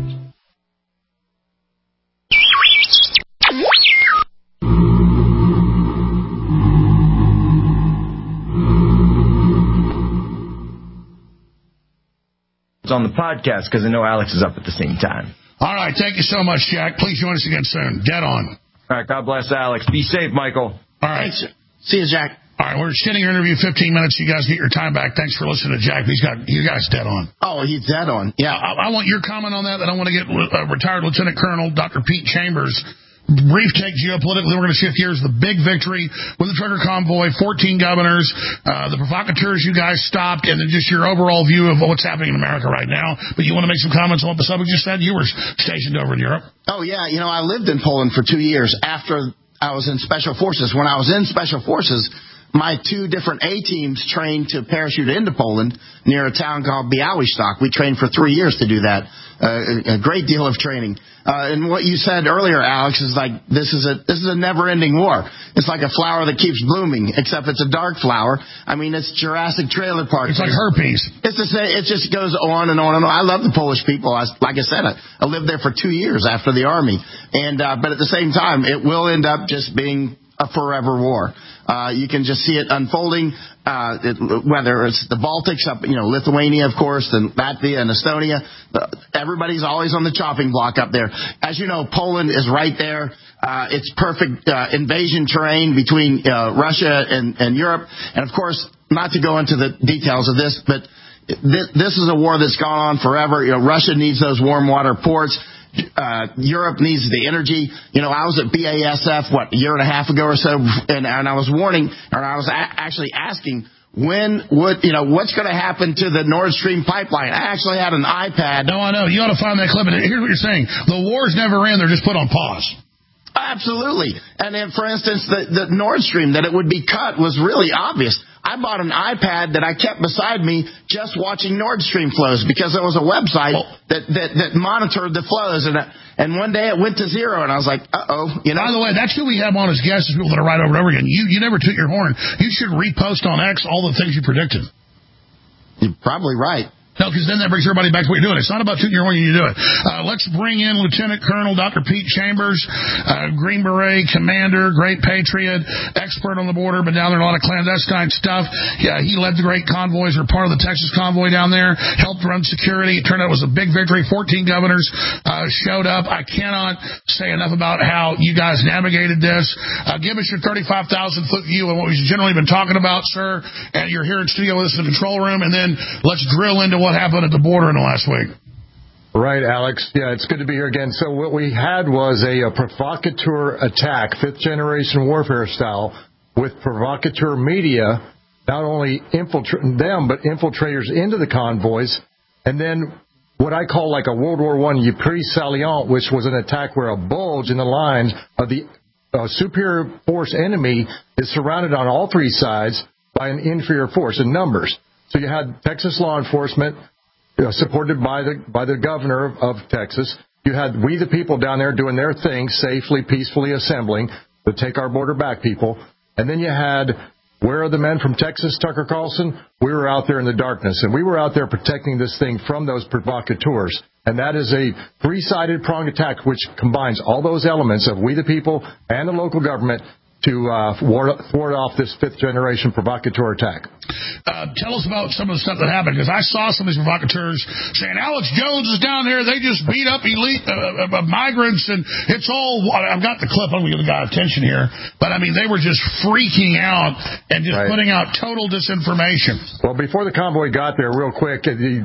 On the podcast because I know Alex is up at the same time. All right. Thank you so much, Jack. Please join us again soon. Dead on. All right. God bless Alex. Be safe, Michael. All right. See you, Jack. All right. We're extending your interview 15 minutes. You guys get your time back. Thanks for listening to Jack. You guys dead on. Oh, he's dead on. Yeah. I want your comment on that. I want to get retired Lieutenant Colonel Dr. Pete Chambers. Brief take geopolitically. We're going to shift gears. The big victory with the trucker convoy, 14 governors, the provocateurs you guys stopped, and then just your overall view of what's happening in America right now. But you want to make some comments on what the subject just said? You were stationed over in Europe. Oh, yeah. You know, I lived in Poland for 2 years after I was in Special Forces. When I was in Special Forces, my two different A-teams trained to parachute into Poland near a town called Białystok. We trained for 3 years to do that. A great deal of training. And what you said earlier, Alex, is like this is a never-ending war. It's like a flower that keeps blooming, except it's a dark flower. I mean, it's Jurassic Trailer Park. It's like herpes. It's the same. It just goes on and on and on. I love the Polish people. Like I said, I lived there for 2 years after the army, and but at the same time, it will end up just being a forever war. You can just see it unfolding, whether it's the Baltics, Lithuania, of course, and Latvia and Estonia. Everybody's always on the chopping block up there. As you know, Poland is right there. It's perfect invasion terrain between Russia and Europe. And, of course, not to go into the details of this, but this is a war that's gone on forever. Russia needs those warm water ports. Europe needs the energy. I was at BASF, a year and a half ago or so, and I was warning, or I was actually asking, what's going to happen to the Nord Stream pipeline? I actually had an iPad. No, I know. You ought to find that clip. And here's what you're saying. The wars never end. They're just put on pause. Absolutely. And then, for instance, the Nord Stream, that it would be cut was really obvious. I bought an iPad that I kept beside me just watching Nord Stream flows because there was a website that monitored the flows. And one day it went to zero, and I was like, uh-oh. You know? By the way, that's who we have on as guests, is people that are right over and over again. You never toot your horn. You should repost on X all the things you predicted. You're probably right. No, because then that brings everybody back to what you're doing. It's not about tooting your horn when you do it. Let's bring in Lieutenant Colonel Dr. Pete Chambers, Green Beret commander, great patriot, expert on the border, but down there a lot of clandestine stuff. Yeah, he led the great convoys, or part of the Texas convoy down there, helped run security. It turned out it was a big victory. 14 governors showed up. I cannot say enough about how you guys navigated this. Give us your 35,000-foot view on what we've generally been talking about, sir. And you're here in studio with us in the control room, and then let's drill into what happened at the border in the last week. Right, Alex. Yeah, it's good to be here again. So what we had was a provocateur attack, fifth-generation warfare style, with provocateur media not only infiltrating them, but infiltrators into the convoys, and then what I call like a World War I Ypres salient, which was an attack where a bulge in the lines of the superior force enemy is surrounded on all three sides by an inferior force in numbers. So you had Texas law enforcement, supported by the governor of Texas. You had we the people down there doing their thing, safely, peacefully assembling to take our border back, people. And then you had, where are the men from Texas, Tucker Carlson? We were out there in the darkness, and we were out there protecting this thing from those provocateurs. And that is a three-sided pronged attack which combines all those elements of we the people and the local government to thwart off this fifth-generation provocateur attack. Tell us about some of the stuff that happened, because I saw some of these provocateurs saying, Alex Jones is down there, they just beat up elite migrants, and it's all... I've got the clip, I'm going to give the guy attention here, but I mean, they were just freaking out and just putting out total disinformation. Well, before the convoy got there, real quick,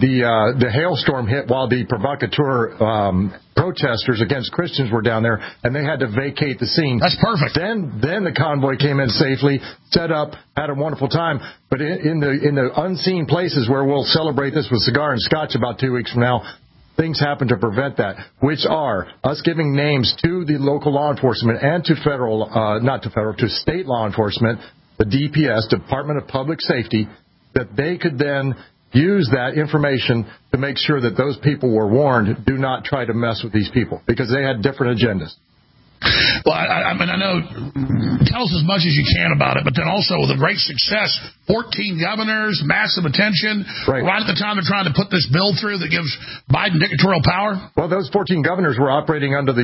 the hailstorm hit while the provocateur protesters against Christians were down there, and they had to vacate the scene. That's perfect. Then the convoy came in safely, set up, had a wonderful time. But in the unseen places where we'll celebrate this with cigar and scotch about 2 weeks from now, things happen to prevent that, which are us giving names to the local law enforcement and to to state law enforcement, the DPS, Department of Public Safety, that they could then use that information to make sure that those people were warned, do not try to mess with these people, because they had different agendas. Well, I mean, I know, tell us as much as you can about it, but then also with a great success, 14 governors, massive attention, right at the time they're trying to put this bill through that gives Biden dictatorial power. Well, those 14 governors were operating under the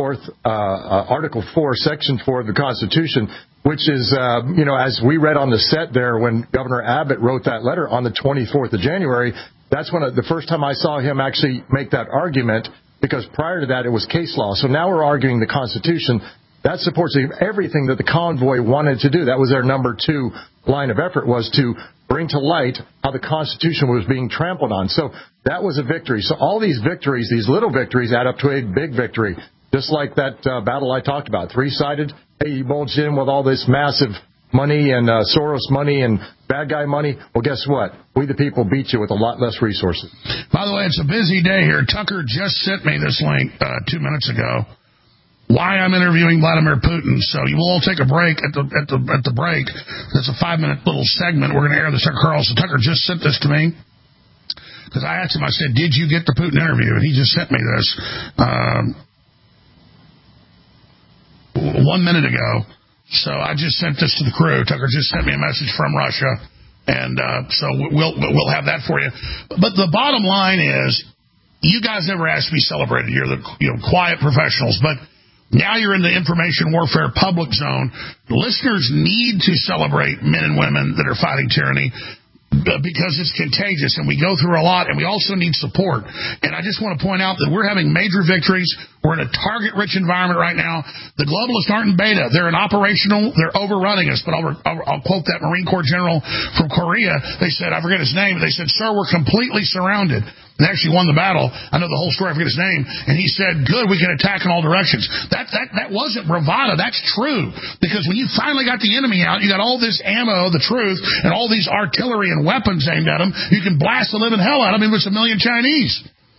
Article 4, Section 4 of the Constitution, which is, as we read on the set there when Governor Abbott wrote that letter on the 24th of January, that's when the first time I saw him actually make that argument, because prior to that it was case law. So now we're arguing the Constitution. That supports everything that the convoy wanted to do. That was their number 2 line of effort, was to bring to light how the Constitution was being trampled on. So that was a victory. So all these victories, these little victories, add up to a big victory. Just like that battle I talked about, three-sided. Hey, you bulged in with all this massive money and Soros money and bad guy money. Well, guess what? We the people beat you with a lot less resources. By the way, it's a busy day here. Tucker just sent me this link 2 minutes ago. Why I'm interviewing Vladimir Putin. So you will all take a break at the break. That's a 5-minute little segment. We're going to air this. Tucker Carlson. Tucker just sent this to me, because I asked him. I said, "Did you get the Putin interview?" And he just sent me this 1 minute ago. So I just sent this to the crew. Tucker just sent me a message from Russia, and so we'll have that for you. But the bottom line is, you guys never asked to be celebrated. You're the quiet professionals, but now you're in the information warfare public zone. Listeners need to celebrate men and women that are fighting tyranny, because it's contagious, and we go through a lot, and we also need support. And I just want to point out that we're having major victories. We're in a target-rich environment right now. The globalists aren't in beta. They're in operational. They're overrunning us. But I'll quote that Marine Corps general from Korea. They said, I forget his name, but they said, "Sir, we're completely surrounded." They actually won the battle. I know the whole story. I forget his name. And he said, "Good, we can attack in all directions." That wasn't bravado. That's true. Because when you finally got the enemy out, you got all this ammo, the truth, and all these artillery and weapons aimed at them. You can blast the living hell out of them with a million Chinese.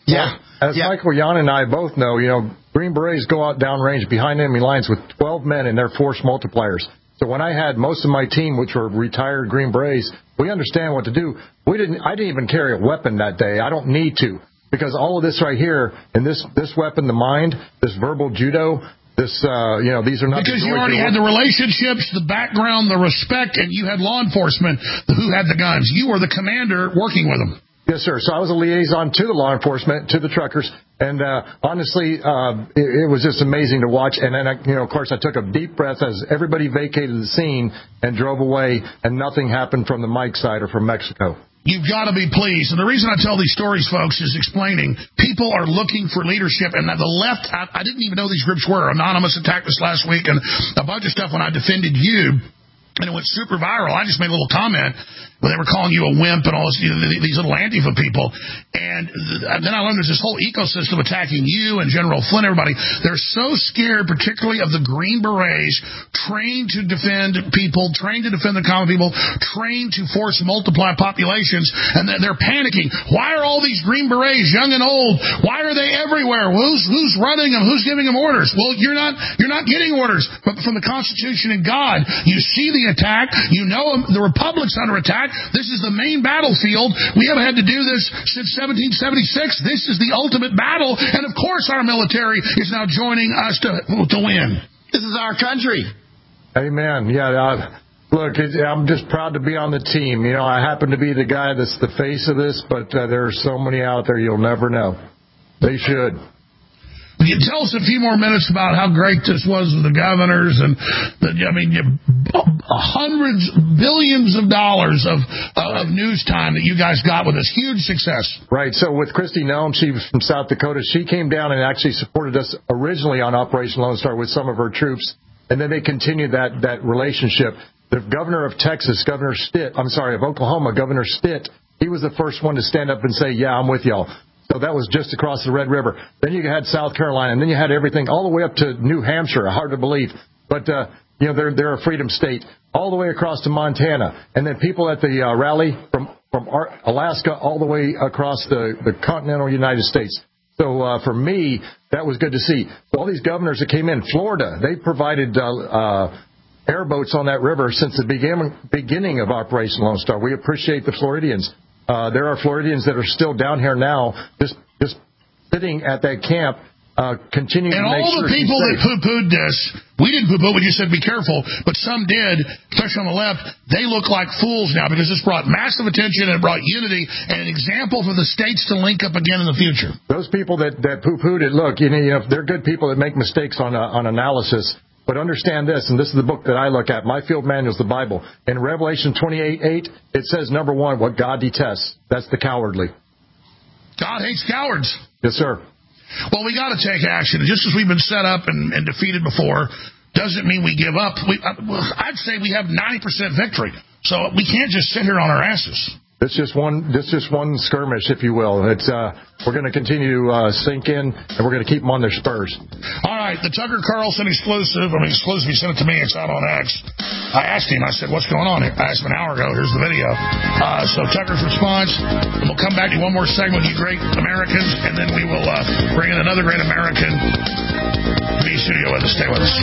As Michael Yan and I both know, Green Berets go out downrange behind enemy lines with 12 men and their force multipliers. So when I had most of my team, which were retired Green Berets, we understand what to do. I didn't even carry a weapon that day. I don't need to, because all of this right here, and this weapon, the mind, this verbal judo, these are not... Because you already had the relationships, the background, the respect, and you had law enforcement who had the guns. You were the commander working with them. Yes, sir. So I was a liaison to the law enforcement, to the truckers, and honestly, it was just amazing to watch. And then, of course, I took a deep breath as everybody vacated the scene and drove away, and nothing happened from the Mike side or from Mexico. You've got to be pleased. And the reason I tell these stories, folks, is explaining people are looking for leadership. And the left, I didn't even know these groups were. Anonymous attacked us last week and a bunch of stuff when I defended you. And it went super viral. I just made a little comment when they were calling you a wimp and all this, these little Antifa people. And then I learned there's this whole ecosystem attacking you and General Flynn, everybody. They're so scared, particularly of the Green Berets, trained to defend people, trained to defend the common people, trained to force multiply populations, and they're panicking. Why are all these Green Berets, young and old, why are they everywhere? Who's running them? Who's giving them orders? Well, you're not getting orders from the Constitution and God. You see the attack. You know the Republic's under attack. This is the main battlefield. We haven't had to do this since 1776. This is the ultimate battle, and of course our military is now joining us to win. This is our country. Amen. Yeah. Look, I'm just proud to be on the team. I happen to be the guy that's the face of this, but there are so many out there you'll never know. They should. You tell us a few more minutes about how great this was with the governors and hundreds, billions of dollars of news time that you guys got with this huge success. Right. So with Kristi Noem, she was from South Dakota. She came down and actually supported us originally on Operation Lone Star with some of her troops, and then they continued that relationship. The governor of Oklahoma, Governor Stitt, he was the first one to stand up and say, "Yeah, I'm with y'all." So that was just across the Red River. Then you had South Carolina, and then you had everything all the way up to New Hampshire. Hard to believe, but they're a freedom state. All the way across to Montana, and then people at the rally from Alaska all the way across the continental United States. So for me, that was good to see. So all these governors that came in, Florida, they provided airboats on that river since the beginning of Operation Lone Star. We appreciate the Floridians. There are Floridians that are still down here now, just sitting at that camp, continuing to make sure. And all the people that poo-pooed this, we didn't poo-poo, we just said be careful, but some did, especially on the left. They look like fools now because this brought massive attention and it brought unity and an example for the states to link up again in the future. Those people that poo-pooed it, look, they're good people that make mistakes on analysis. But understand this, and this is the book that I look at. My field manual is the Bible. In Revelation 28:8, it says, number one, what God detests. That's the cowardly. God hates cowards. Yes, sir. Well, we got to take action. Just as we've been set up and defeated before, doesn't mean we give up. I'd say we have 90% victory. So we can't just sit here on our asses. It's just one skirmish, if you will. We're going to continue to sink in, and we're going to keep them on their spurs. All right, the Tucker Carlson exclusive. He sent it to me. It's out on X. I asked him. I said, "What's going on?" I asked him an hour ago. Here's the video. So Tucker's response. And we'll come back to one more segment, you great Americans, and then we will bring in another great American to be in studio with us. Stay with us.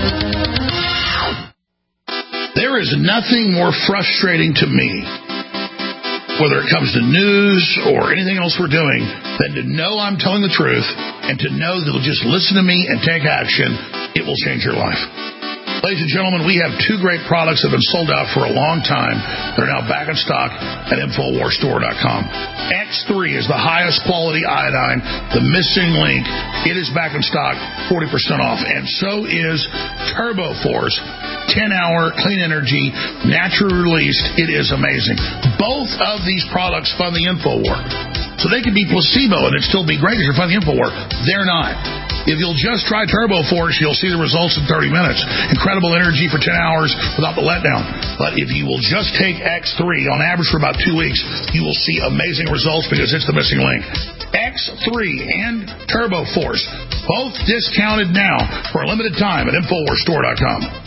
There is nothing more frustrating to me, whether it comes to news or anything else we're doing, than to know I'm telling the truth and to know that you'll just listen to me and take action. It will change your life. Ladies and gentlemen, we have two great products that have been sold out for a long time. They're now back in stock at InfoWarsStore.com. X3 is the highest quality iodine, the missing link. It is back in stock, 40% off. And so is Turbo Force, 10-hour clean energy, naturally released. It is amazing. Both of these products fund the InfoWar. So they could be placebo and it'd still be great if you're funding the InfoWar. They're not. If you'll just try Turbo Force, you'll see the results in 30 minutes. Incredible energy for 10 hours without the letdown. But if you will just take X3 on average for about 2 weeks, you will see amazing results because it's the missing link. X3 and Turbo Force, both discounted now for a limited time at InfoWarsStore.com.